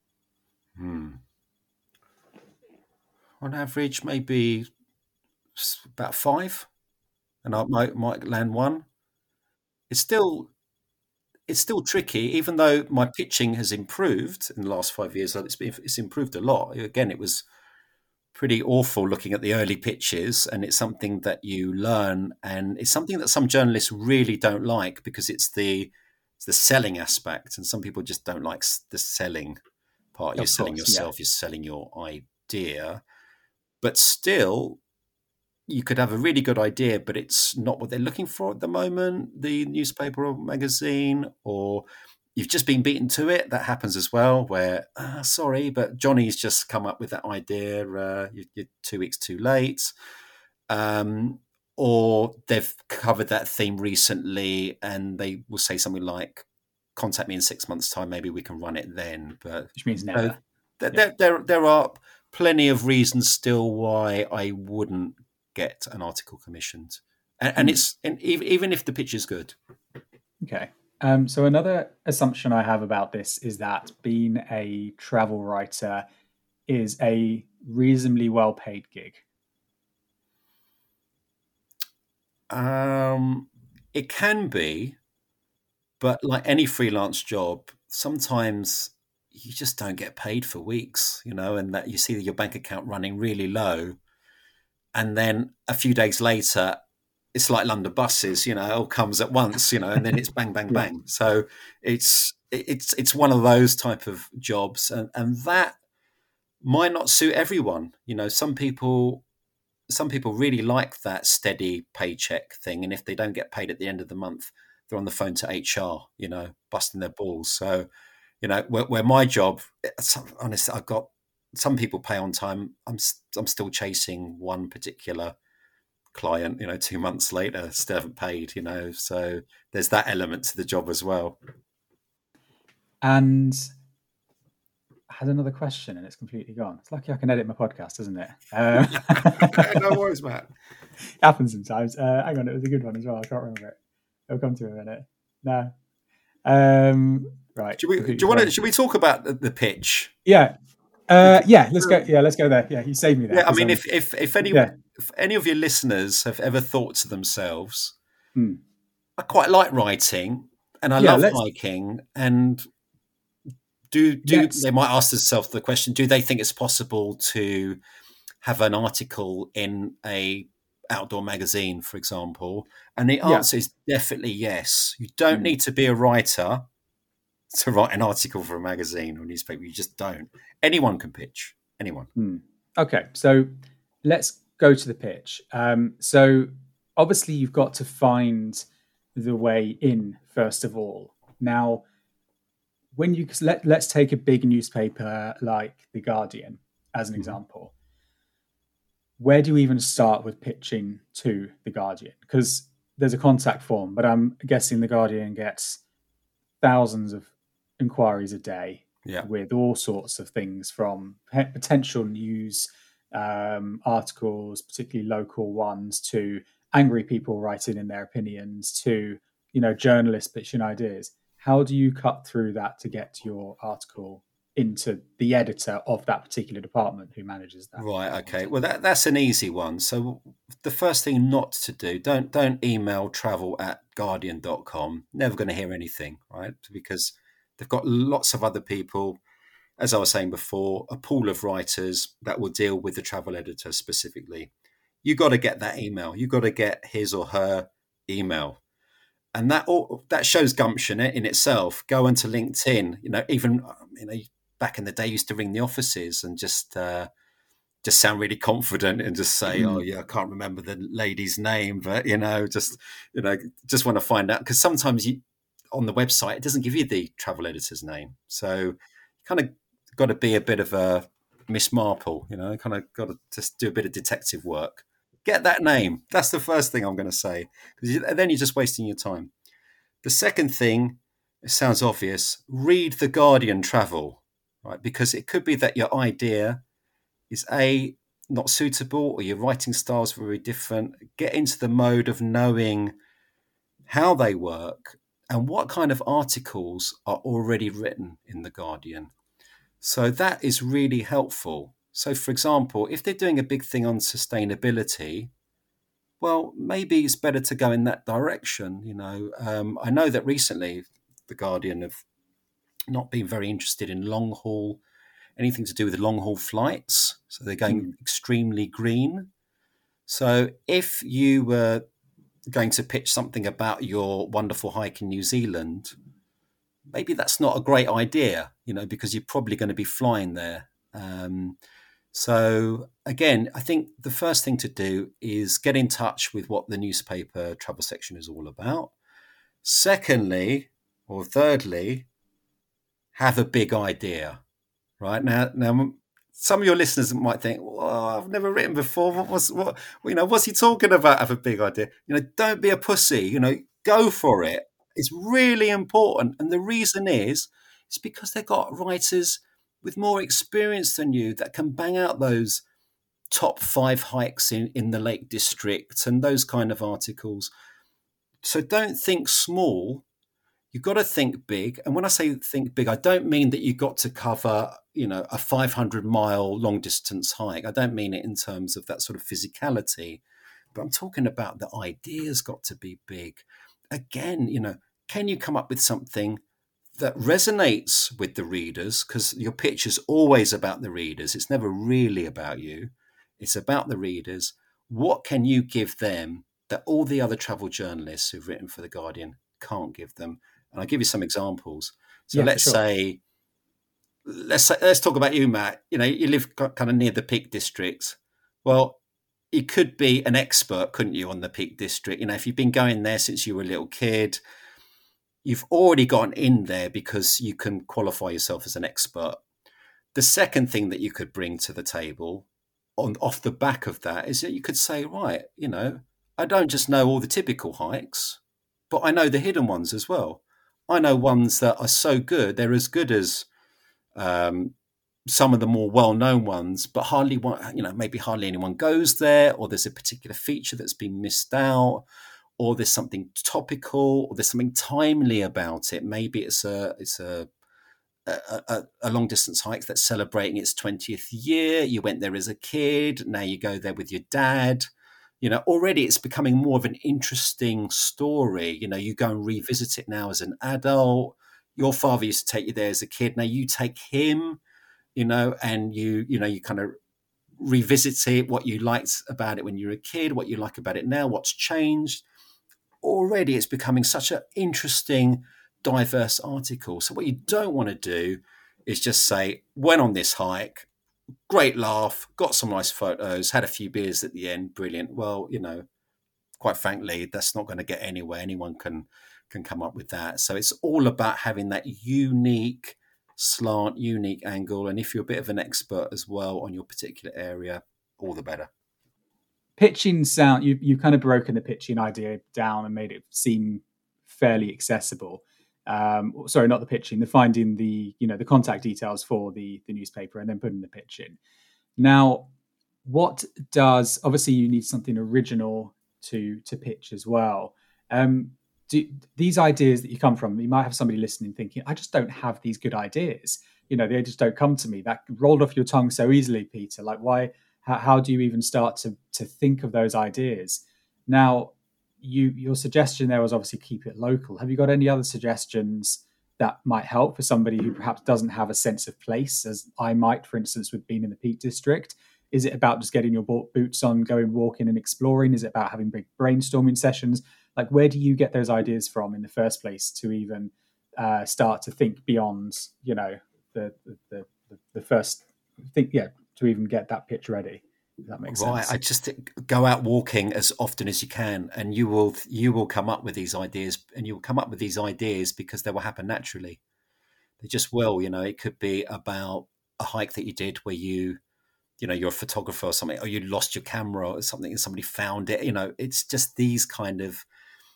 On average, maybe about 5, and I might land one. It's still tricky, even though my pitching has improved in the last 5 years. It's improved a lot. Again, it was pretty awful looking at the early pitches, and it's something that you learn, and it's something that some journalists really don't like because it's the selling aspect, and some people just don't like the selling part. You're selling yourself, you're selling your idea, but still you could have a really good idea, but it's not what they're looking for at the moment, the newspaper or magazine, or you've just been beaten to it. That happens as well, where, sorry, but Johnny's just come up with that idea. You're 2 weeks too late. Or they've covered that theme recently and they will say something like, contact me in 6 months' time, maybe we can run it then. But which means never. There are plenty of reasons still why I wouldn't get an article commissioned, and even if the pitch is good. Okay. So another assumption I have about this is that being a travel writer is a reasonably well-paid gig. It can be, but like any freelance job, sometimes you just don't get paid for weeks, and that you see your bank account running really low. And then a few days later, it's like London buses, it all comes at once, and then it's bang, bang, bang. So it's one of those type of jobs, and that might not suit everyone. Some people really like that steady paycheck thing, and if they don't get paid at the end of the month, they're on the phone to HR, busting their balls. So, where my job, honestly, I've got some people pay on time. I'm still chasing one particular client, 2 months later, still haven't paid, so there's that element to the job as well. And I had another question and it's completely gone. It's lucky I can edit my podcast, isn't it? No worries, Matt. It happens sometimes. Hang on, it was a good one as well. I can't remember it. It'll come to a minute. No. Right. Should we talk about the pitch? Yeah. Let's go. Yeah, let's go there. Yeah, you saved me there. Yeah, I mean, if any of your listeners have ever thought to themselves, I quite like writing and I love hiking, and they might ask themselves the question: do they think it's possible to have an article in a outdoor magazine, for example? And the answer is definitely yes. You don't need to be a writer to write an article for a magazine or newspaper. You just don't. Anyone can pitch. Anyone. Okay, so let's go to the pitch. So obviously you've got to find the way in first of all. Now, when let's take a big newspaper like The Guardian as an example. Where do you even start with pitching to The Guardian? Because there's a contact form, but I'm guessing The Guardian gets thousands of inquiries a day with all sorts of things, from potential news articles, particularly local ones, to angry people writing in their opinions, to journalists pitching ideas. How do you cut through that to get your article into the editor of that particular department who manages that? Right. Okay. Well, that's an easy one. So the first thing not to do, don't email travel@guardian.com. Never going to hear anything, right? Because they've got lots of other people, as I was saying before, a pool of writers that will deal with the travel editor specifically. You got to get that email. You got to get his or her email. And that shows gumption in itself. Go onto LinkedIn. Even back in the day, used to ring the offices and just sound really confident and just say, "Oh yeah, I can't remember the lady's name, but just want to find out." Because sometimes on the website it doesn't give you the travel editor's name, so you kind of got to be a bit of a Miss Marple. Kind of got to just do a bit of detective work. Get that name. That's the first thing I'm going to say, because then you're just wasting your time. The second thing, it sounds obvious, read The Guardian Travel, right? Because it could be that your idea is not suitable or your writing style is very different, get into the mode of knowing how they work and what kind of articles are already written in The Guardian. So that is really helpful. So, for example, if they're doing a big thing on sustainability, well, maybe it's better to go in that direction. I know that recently The Guardian have not been very interested in long haul, anything to do with long haul flights. So they're going extremely green. So if you were going to pitch something about your wonderful hike in New Zealand, maybe that's not a great idea, because you're probably going to be flying there. So again, I think the first thing to do is get in touch with what the newspaper travel section is all about. Secondly, or thirdly, have a big idea, right? Now, some of your listeners might think, "Well, I've never written before. What's he talking about? Have a big idea. Don't be a pussy. Go for it. It's really important." And the reason is, it's because they've got writers with more experience than you that can bang out those top 5 hikes in the Lake District and those kind of articles. So don't think small. You've got to think big. And when I say think big, I don't mean that you've got to cover, a 500-mile long distance hike. I don't mean it in terms of that sort of physicality, but I'm talking about the ideas got to be big. Again, can you come up with something that resonates with the readers? Because your pitch is always about the readers. It's never really about you. It's about the readers. What can you give them that all the other travel journalists who've written for The Guardian can't give them? And I'll give you some examples. So let's talk about you, Matt. You live kind of near the Peak District. Well, you could be an expert, couldn't you, on the Peak District? If you've been going there since you were a little kid, you've already gotten in there because you can qualify yourself as an expert. The second thing that you could bring to the table off the back of that is that you could say, right, I don't just know all the typical hikes, but I know the hidden ones as well. I know ones that are so good, they're as good as some of the more well-known ones, but maybe hardly anyone goes there, or there's a particular feature that's been missed out, or there's something topical, or there's something timely about it. Maybe it's a long distance hike that's celebrating its 20th year. You went there as a kid. Now you go there with your dad. Already it's becoming more of an interesting story. You go and revisit it now as an adult. Your father used to take you there as a kid. Now you take him, and you kind of revisit it, what you liked about it when you were a kid, what you like about it now, what's changed. Already it's becoming such an interesting, diverse article. So what you don't want to do is just say, went on this hike, great laugh, got some nice photos, had a few beers at the end, brilliant. Well, quite frankly, that's not going to get anywhere. Anyone can come up with that. So it's all about having that unique slant, unique angle. And if you're a bit of an expert as well on your particular area, all the better. Pitching sound, you've kind of broken the pitching idea down and made it seem fairly accessible. Sorry, not the pitching, the finding the contact details for the newspaper and then putting the pitch in. Now, obviously you need something original to pitch as well. These ideas that you come from, you might have somebody listening thinking, I just don't have these good ideas. They just don't come to me. That rolled off your tongue so easily, Peter. Like, why? How do you even start to think of those ideas? Now, your suggestion there was obviously keep it local. Have you got any other suggestions that might help for somebody who perhaps doesn't have a sense of place, as I might, for instance, with being in the Peak District? Is it about just getting your boots on, going walking and exploring? Is it about having big brainstorming sessions? Like, where do you get those ideas from in the first place to even start to think beyond, the first thing, to even get that pitch ready? If that makes sense. Right. I just go out walking as often as you can, and you will come up with these ideas, and you will come up with these ideas because they will happen naturally. They just will. It could be about a hike that you did where you're a photographer or something, or you lost your camera or something and somebody found it. It's just these kind of,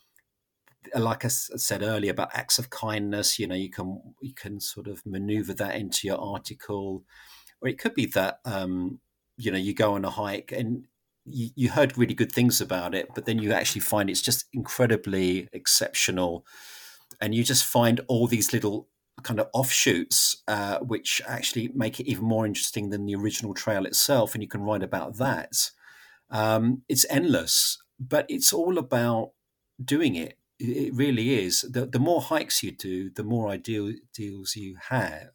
like I said earlier, about acts of kindness. You can sort of maneuver that into your article, or it could be that you go on a hike and you heard really good things about it, but then you actually find it's just incredibly exceptional, and you just find all these little kind of offshoots, which actually make it even more interesting than the original trail itself, and you can write about that. It's endless, but it's all about doing it. It really is. The more hikes you do, the more ideas you have,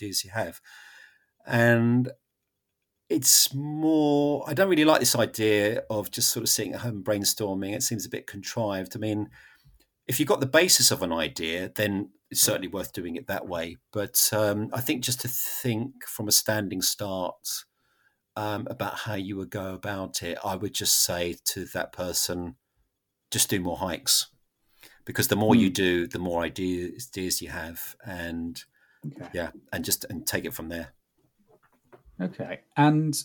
and it's more. I don't really like this idea of just sort of sitting at home brainstorming. It seems a bit contrived. I mean, if you've got the basis of an idea, then it's certainly worth doing it that way. But I think just to think from a standing start about how you would go about it, I would just say to that person, just do more hikes, because the more you do, the more ideas you have, and and take it from there. Okay. And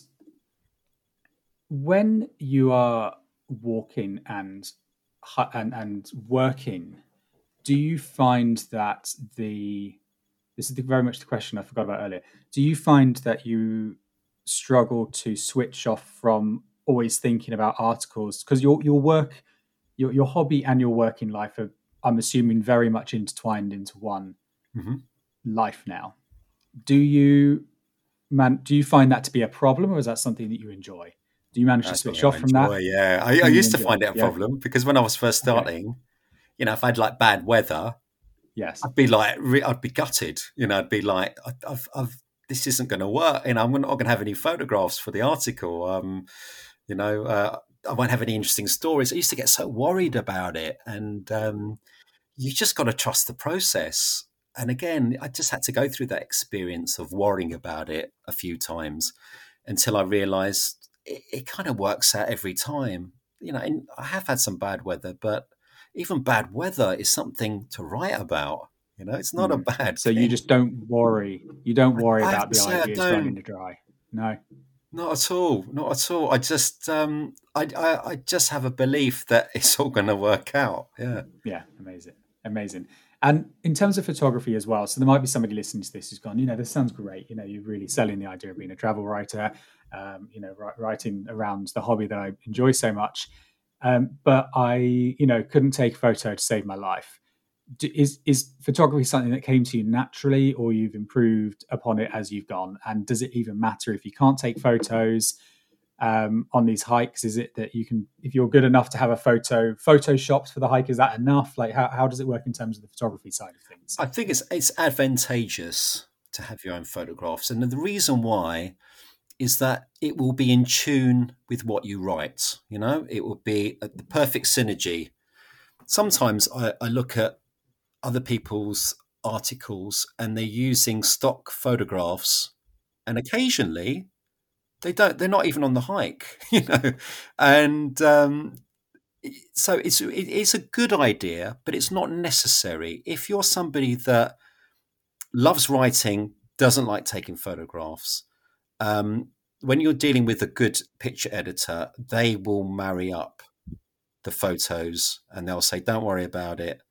when you are walking and working, do you find that this is very much the question I forgot about earlier. Do you find that you struggle to switch off from always thinking about articles, because your work, your hobby and your working life are, I'm assuming, very much intertwined into one life now? Do you find that to be a problem, or is that something that you enjoy? Do you manage to switch off from that? Yeah, I used to find it a problem because when I was first starting, if I had like bad weather, yes, I'd be gutted. I'd be like, this isn't going to work. I'm not going to have any photographs for the article. I won't have any interesting stories. I used to get so worried about it, and you just got to trust the process. And again, I just had to go through that experience of worrying about it a few times until I realized it kind of works out every time. And I have had some bad weather, but even bad weather is something to write about. It's not a bad So thing. you just don't worry. You don't worry about the ideas running to dry. No. Not at all. Not at all. I just, I just have a belief that it's all going to work out. Yeah. Yeah. Amazing. And in terms of photography as well, so there might be somebody listening to this who's gone, this sounds great. You're really selling the idea of being a travel writer, writing around the hobby that I enjoy so much. But I, couldn't take a photo to save my life. Is photography something that came to you naturally, or you've improved upon it as you've gone? And does it even matter if you can't take photos on these hikes? Is it that you can, if you're good enough to have a photo photoshopped for the hike, is that enough? Like, how does it work in terms of the photography side of things? I think it's advantageous to have your own photographs, and the reason why is that it will be in tune with what you write. It will be the perfect synergy. Sometimes I look at other people's articles and they're using stock photographs, and occasionally they're not even on the hike, and so it's a good idea, but it's not necessary. If you're somebody that loves writing, doesn't like taking photographs, when you're dealing with a good picture editor, they will marry up the photos and they'll say, don't worry about it.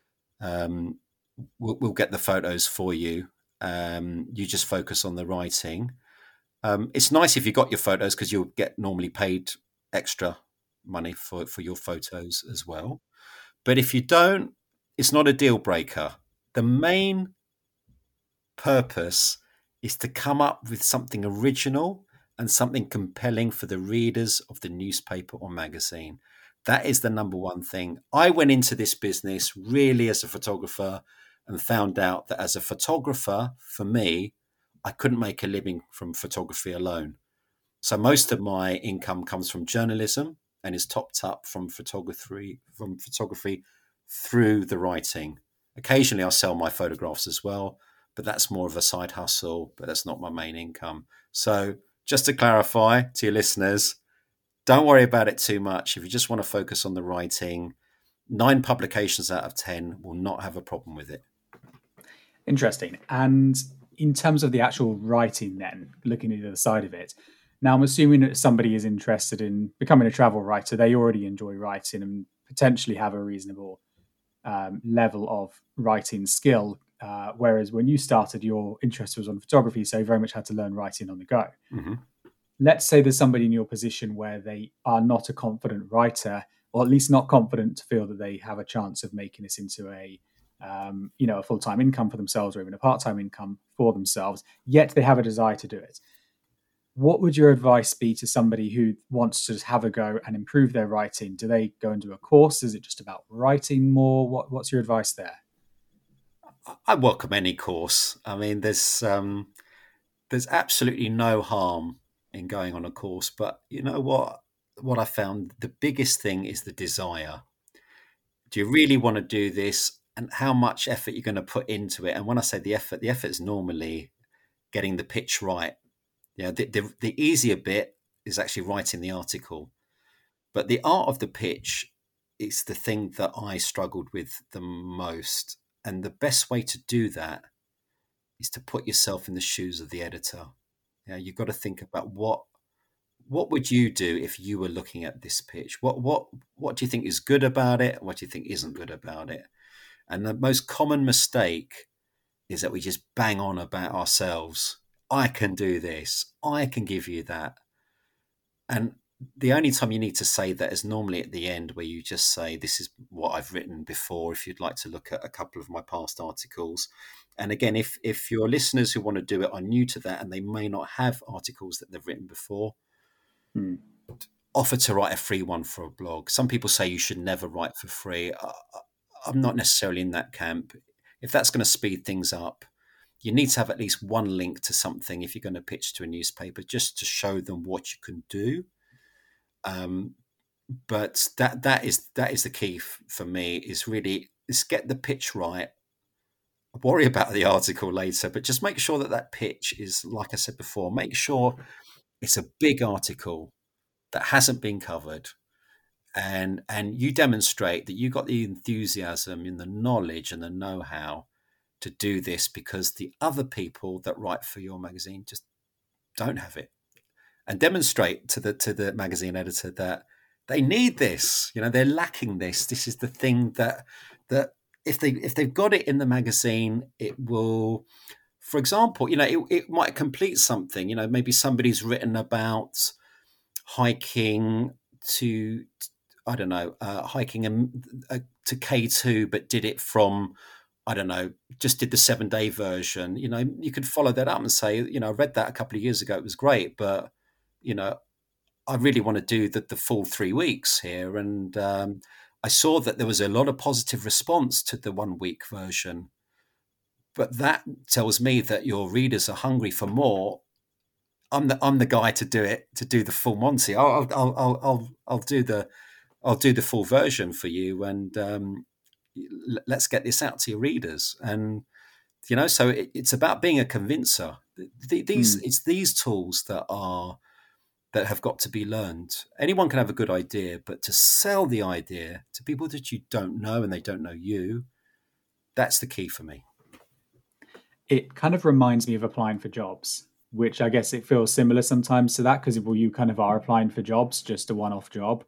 We'll get the photos for you. You just focus on the writing. It's nice if you got your photos, because you'll get normally paid extra money for your photos as well. But if you don't, it's not a deal breaker. The main purpose is to come up with something original and something compelling for the readers of the newspaper or magazine. That is the number one thing. I went into this business really as a photographer and found out that as a photographer, for me, I couldn't make a living from photography alone. So most of my income comes from journalism and is topped up from photography through the writing. Occasionally I'll sell my photographs as well, but that's more of a side hustle, but that's not my main income. So just to clarify to your listeners, don't worry about it too much. If you just want to focus on the writing, 9 publications out of 10 will not have a problem with it. Interesting. And in terms of the actual writing then, looking at the other side of it, now I'm assuming that somebody is interested in becoming a travel writer. They already enjoy writing and potentially have a reasonable level of writing skill. Whereas when you started, your interest was on photography, so you very much had to learn writing on the go. Mm-hmm. let's say there's somebody in your position where they are not a confident writer, or at least not confident to feel that they have a chance of making this into a full-time income for themselves, or even a part-time income for themselves, yet they have a desire to do it. What would your advice be to somebody who wants to have a go and improve their writing? Do they go and do a course? Is it just about writing more? What's your advice there? I welcome any course. I mean, there's absolutely no harm in going on a course, but you know what? What I found the biggest thing is the desire. Do you really want to do this, and how much effort you're going to put into it? And when I say the effort is normally getting the pitch right. Yeah, the easier bit is actually writing the article, but the art of the pitch is the thing that I struggled with the most. And the best way to do that is to put yourself in the shoes of the editor. Yeah, you've got to think about what would you do if you were looking at this pitch? What do you think is good about it? What do you think isn't good about it? And the most common mistake is that we just bang on about ourselves. I can do this. I can give you that. And the only time you need to say that is normally at the end, where you just say, this is what I've written before, if you'd like to look at a couple of my past articles. And again, if your listeners who want to do it are new to that and they may not have articles that they've written before, offer to write a free one for a blog. Some people say you should never write for free. I'm not necessarily in that camp. If that's going to speed things up, you need to have at least one link to something if you're going to pitch to a newspaper, just to show them what you can do. But that is the key for me, is get the pitch right. Worry about the article later, but just make sure that pitch is, like I said before, make sure it's a big article that hasn't been covered, and you demonstrate that you got the enthusiasm and the knowledge and the know-how to do this, because the other people that write for your magazine just don't have it. And demonstrate to the magazine editor that they need this. You know, they're lacking this. This is the thing that if they've got it in the magazine, it will, for example, you know, it might complete something. You know, maybe somebody's written about hiking to, I don't know, hiking to K2, but did it from, I don't know, just did the 7-day version. You know, you could follow that up and say, you know, I read that a couple of years ago. It was great, but, you know, I really want to do the full 3 weeks here. And I saw that there was a lot of positive response to the 1 week version. But that tells me that your readers are hungry for more. I'm the guy to do it, to do the full Monty. I'll do the full version for you, and let's get this out to your readers. And you know, so it's about being a convincer. It's these tools that have got to be learned. Anyone can have a good idea, but to sell the idea to people that you don't know and they don't know you, that's the key for me. It kind of reminds me of applying for jobs, which I guess it feels similar sometimes to that, because you kind of are applying for jobs, just a one-off job.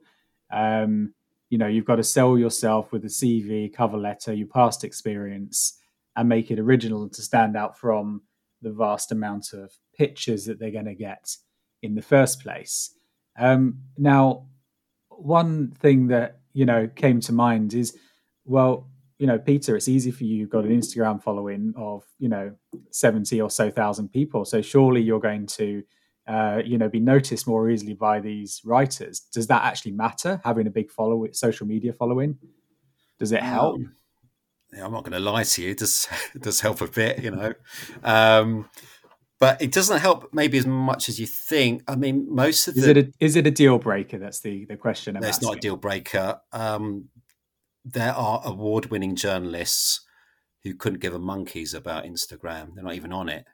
You know, you've got to sell yourself with a CV, cover letter, your past experience, and make it original to stand out from the vast amount of pitches that they're going to get in the first place. Now, one thing that, you know, came to mind is, well, you know, Peter, it's easy for you. You've got an Instagram following of, you know, 70 or so thousand people. So surely you're going to, be noticed more easily by these writers. Does that actually matter, having a big social media following? Does it help? I'm not going to lie to you. It does help a bit, you know. But it doesn't help maybe as much as you think. I mean, most of is it a deal breaker? That's the question I'm asking. It's not a deal breaker. There are award-winning journalists who couldn't give a monkeys about Instagram. They're not even on it.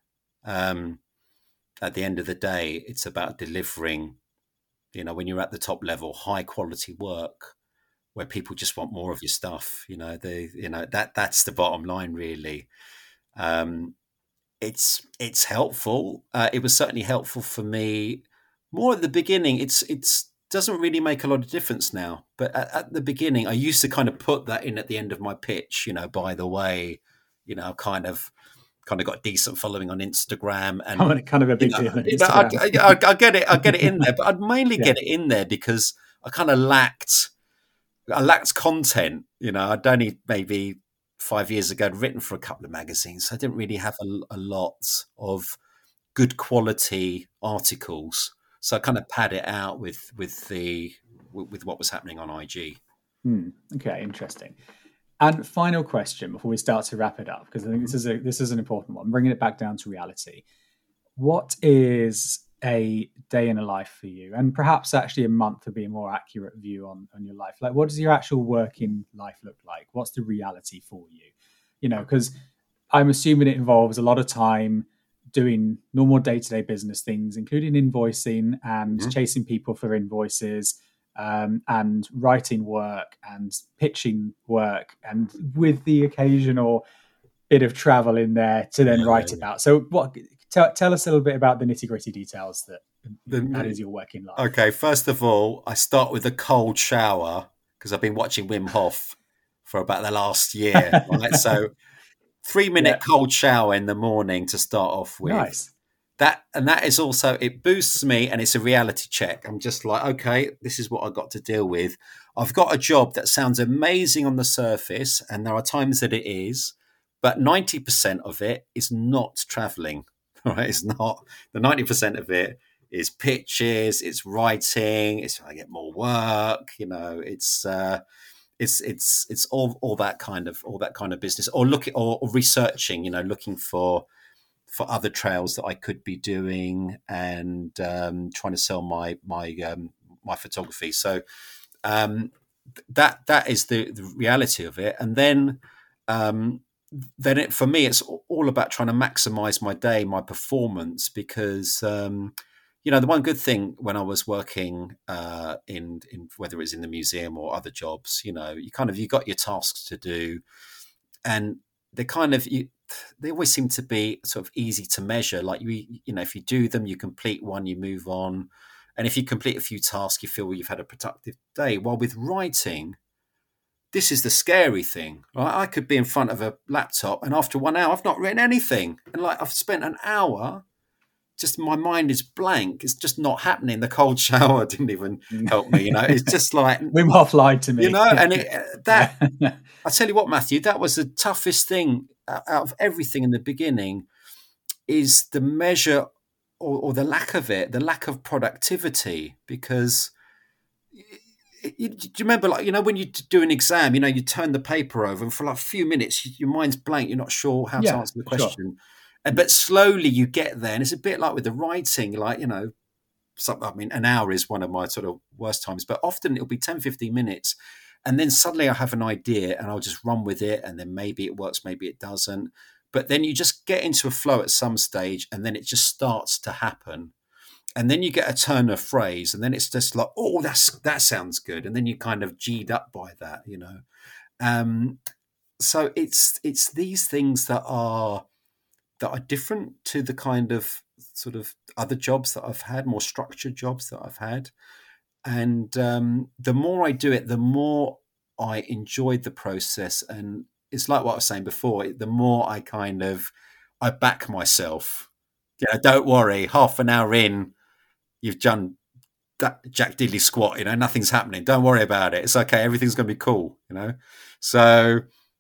At the end of the day, it's about delivering, you know, when you're at the top level, high quality work where people just want more of your stuff. You know, that's the bottom line, really. It's helpful. It was certainly helpful for me more at the beginning. It's doesn't really make a lot of difference now. But at the beginning, I used to kind of put that in at the end of my pitch, you know, by the way, you know, kind of kind of got a decent following on Instagram, and Kind of a big deal on Instagram. I get it, in there, but I'd mainly Yeah. get it in there because I kind of lacked content. I'd only maybe 5 years ago written for a couple of magazines, so I didn't really have a lot of good quality articles. So I kind of pad it out with what was happening on IG. Okay, interesting. And final question before we start to wrap it up, because I think this is an important one. Bringing it back down to reality. What is a day in a life for you, and perhaps actually a month to be a more accurate view on your life? Like, what does your actual working life look like? What's the reality for you? Because I'm assuming it involves a lot of time doing normal day-to-day business things, including invoicing and chasing people for invoices, and writing work and pitching work, and with the occasional bit of travel in there to then write about. So what tell us a little bit about the nitty-gritty details that is your working life. Okay, first of all, I start with a cold shower because I've been watching Wim Hof for about the last year. Right? So 3-minute cold shower in the morning to start off with. Nice. That is also, it boosts me, and it's a reality check. I'm just like, okay, this is what I've got to deal with. I've got a job that sounds amazing on the surface, and there are times that it is, but 90% of it is not traveling. Right? It's not. The 90% of it is pitches, it's writing, it's trying to get more work. It's all that kind of business, or researching. Looking for other trails that I could be doing, and trying to sell my photography. So that is the reality of it. And then for me, it's all about trying to maximize my day, my performance, because the one good thing when I was working in whether it's in the museum or other jobs, you got your tasks to do, and they always seem to be sort of easy to measure. Like if you do them, you complete one, you move on, and if you complete a few tasks, you feel you've had a productive day. While with writing, this is the scary thing. Right? I could be in front of a laptop, and after 1 hour, I've not written anything, and I've spent an hour. Just my mind is blank. It's just not happening. The cold shower didn't even help me. It's just like Wim Hof lied to me. And I tell you what, Matthew, that was the toughest thing out of everything in the beginning, is the measure or the lack of it, the lack of productivity. Because do you remember, when you do an exam, you turn the paper over, and for a few minutes, your mind's blank. You're not sure how to answer the question. Sure. But slowly you get there, and it's a bit like with the writing, an hour is one of my sort of worst times, but often it'll be 10, 15 minutes. And then suddenly I have an idea, and I'll just run with it. And then maybe it works, maybe it doesn't. But then you just get into a flow at some stage, and then it just starts to happen. And then you get a turn of phrase, and then it's just like, oh, that sounds good. And then you kind of G'd up by that, So it's these things that are different to the kind of sort of other jobs that I've had, more structured jobs that I've had. And the more I do it, the more I enjoyed the process. And it's like what I was saying before, the more I back myself. Don't worry, half an hour in, you've done that Jack Diddley squat, nothing's happening. Don't worry about it. It's okay. Everything's going to be cool, So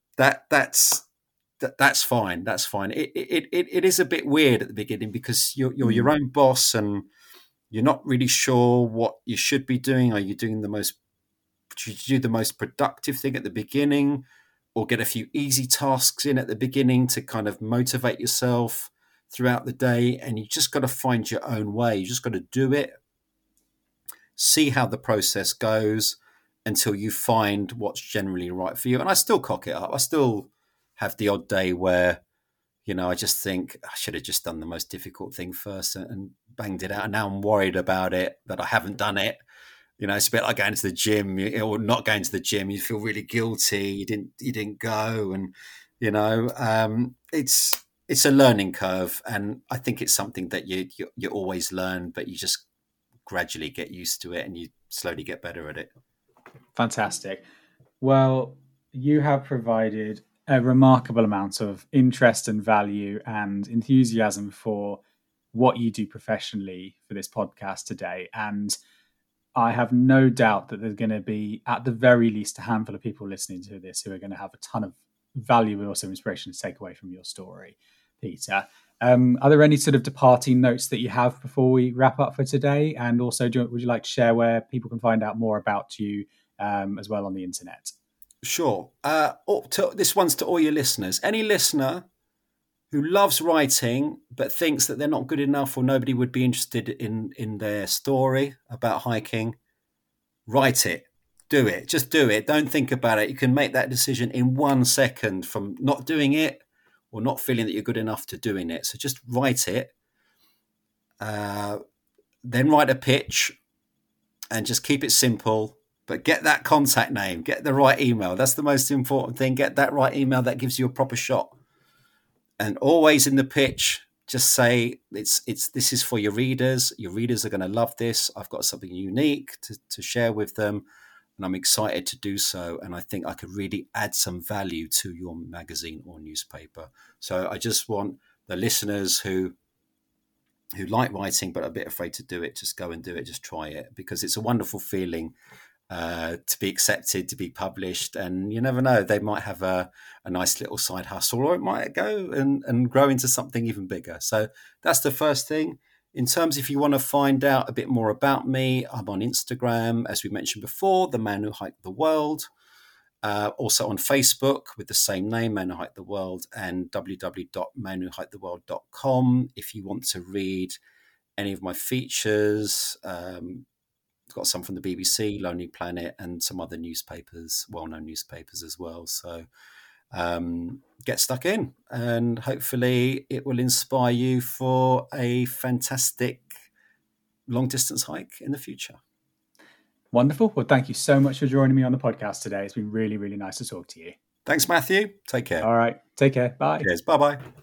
that's fine. That's fine. It is a bit weird at the beginning because you're your own boss, and you're not really sure what you should be doing. Are you doing should you do the most productive thing at the beginning, or get a few easy tasks in at the beginning to kind of motivate yourself throughout the day? And you just got to find your own way. You just got to do it, see how the process goes until you find what's generally right for you. And I still cock it up. I still have the odd day where, I just think I should have just done the most difficult thing first and banged it out. And now I'm worried about it, that I haven't done it. It's a bit like going to the gym or not going to the gym. You feel really guilty. You didn't go. And, it's a learning curve. And I think it's something that you always learn, but you just gradually get used to it, and you slowly get better at it. Fantastic. Well, you have provided a remarkable amount of interest and value and enthusiasm for what you do professionally for this podcast today. And I have no doubt that there's going to be, at the very least, a handful of people listening to this who are going to have a ton of value and also inspiration to take away from your story, Peter. Are there any sort of departing notes that you have before we wrap up for today? And also, would you like to share where people can find out more about you as well on the internet? Sure. This one's to all your listeners. Any listener who loves writing but thinks that they're not good enough or nobody would be interested in their story about hiking, write it. Do it. Just do it. Don't think about it. You can make that decision in 1 second from not doing it or not feeling that you're good enough to doing it. So just write it. Then write a pitch and just keep it simple. But get that contact name. Get the right email. That's the most important thing. Get that right email that gives you a proper shot. And always in the pitch, just say this is for your readers. Your readers are going to love this. I've got something unique to share with them, and I'm excited to do so. And I think I could really add some value to your magazine or newspaper. So I just want the listeners who like writing but are a bit afraid to do it, just go and do it. Just try it, because it's a wonderful feeling to be accepted, to be published, and you never know, they might have a nice little side hustle, or it might go and grow into something even bigger. So that's the first thing. In terms, if you want to find out a bit more about me, I'm on Instagram, as we mentioned before, The Man Who Hiked the World. Also on Facebook with the same name, Man Who Hiked the World, and www.manwhohikedtheworld.com if you want to read any of my features. Got some from the BBC, Lonely Planet, and some other newspapers, well-known newspapers as well. So get stuck in, and hopefully it will inspire you for a fantastic long-distance hike in the future. Wonderful. Well, thank you so much for joining me on the podcast today. It's been really, really nice to talk to you. Thanks, Matthew. Take care. All right. Take care. Bye. Cheers. Bye-bye.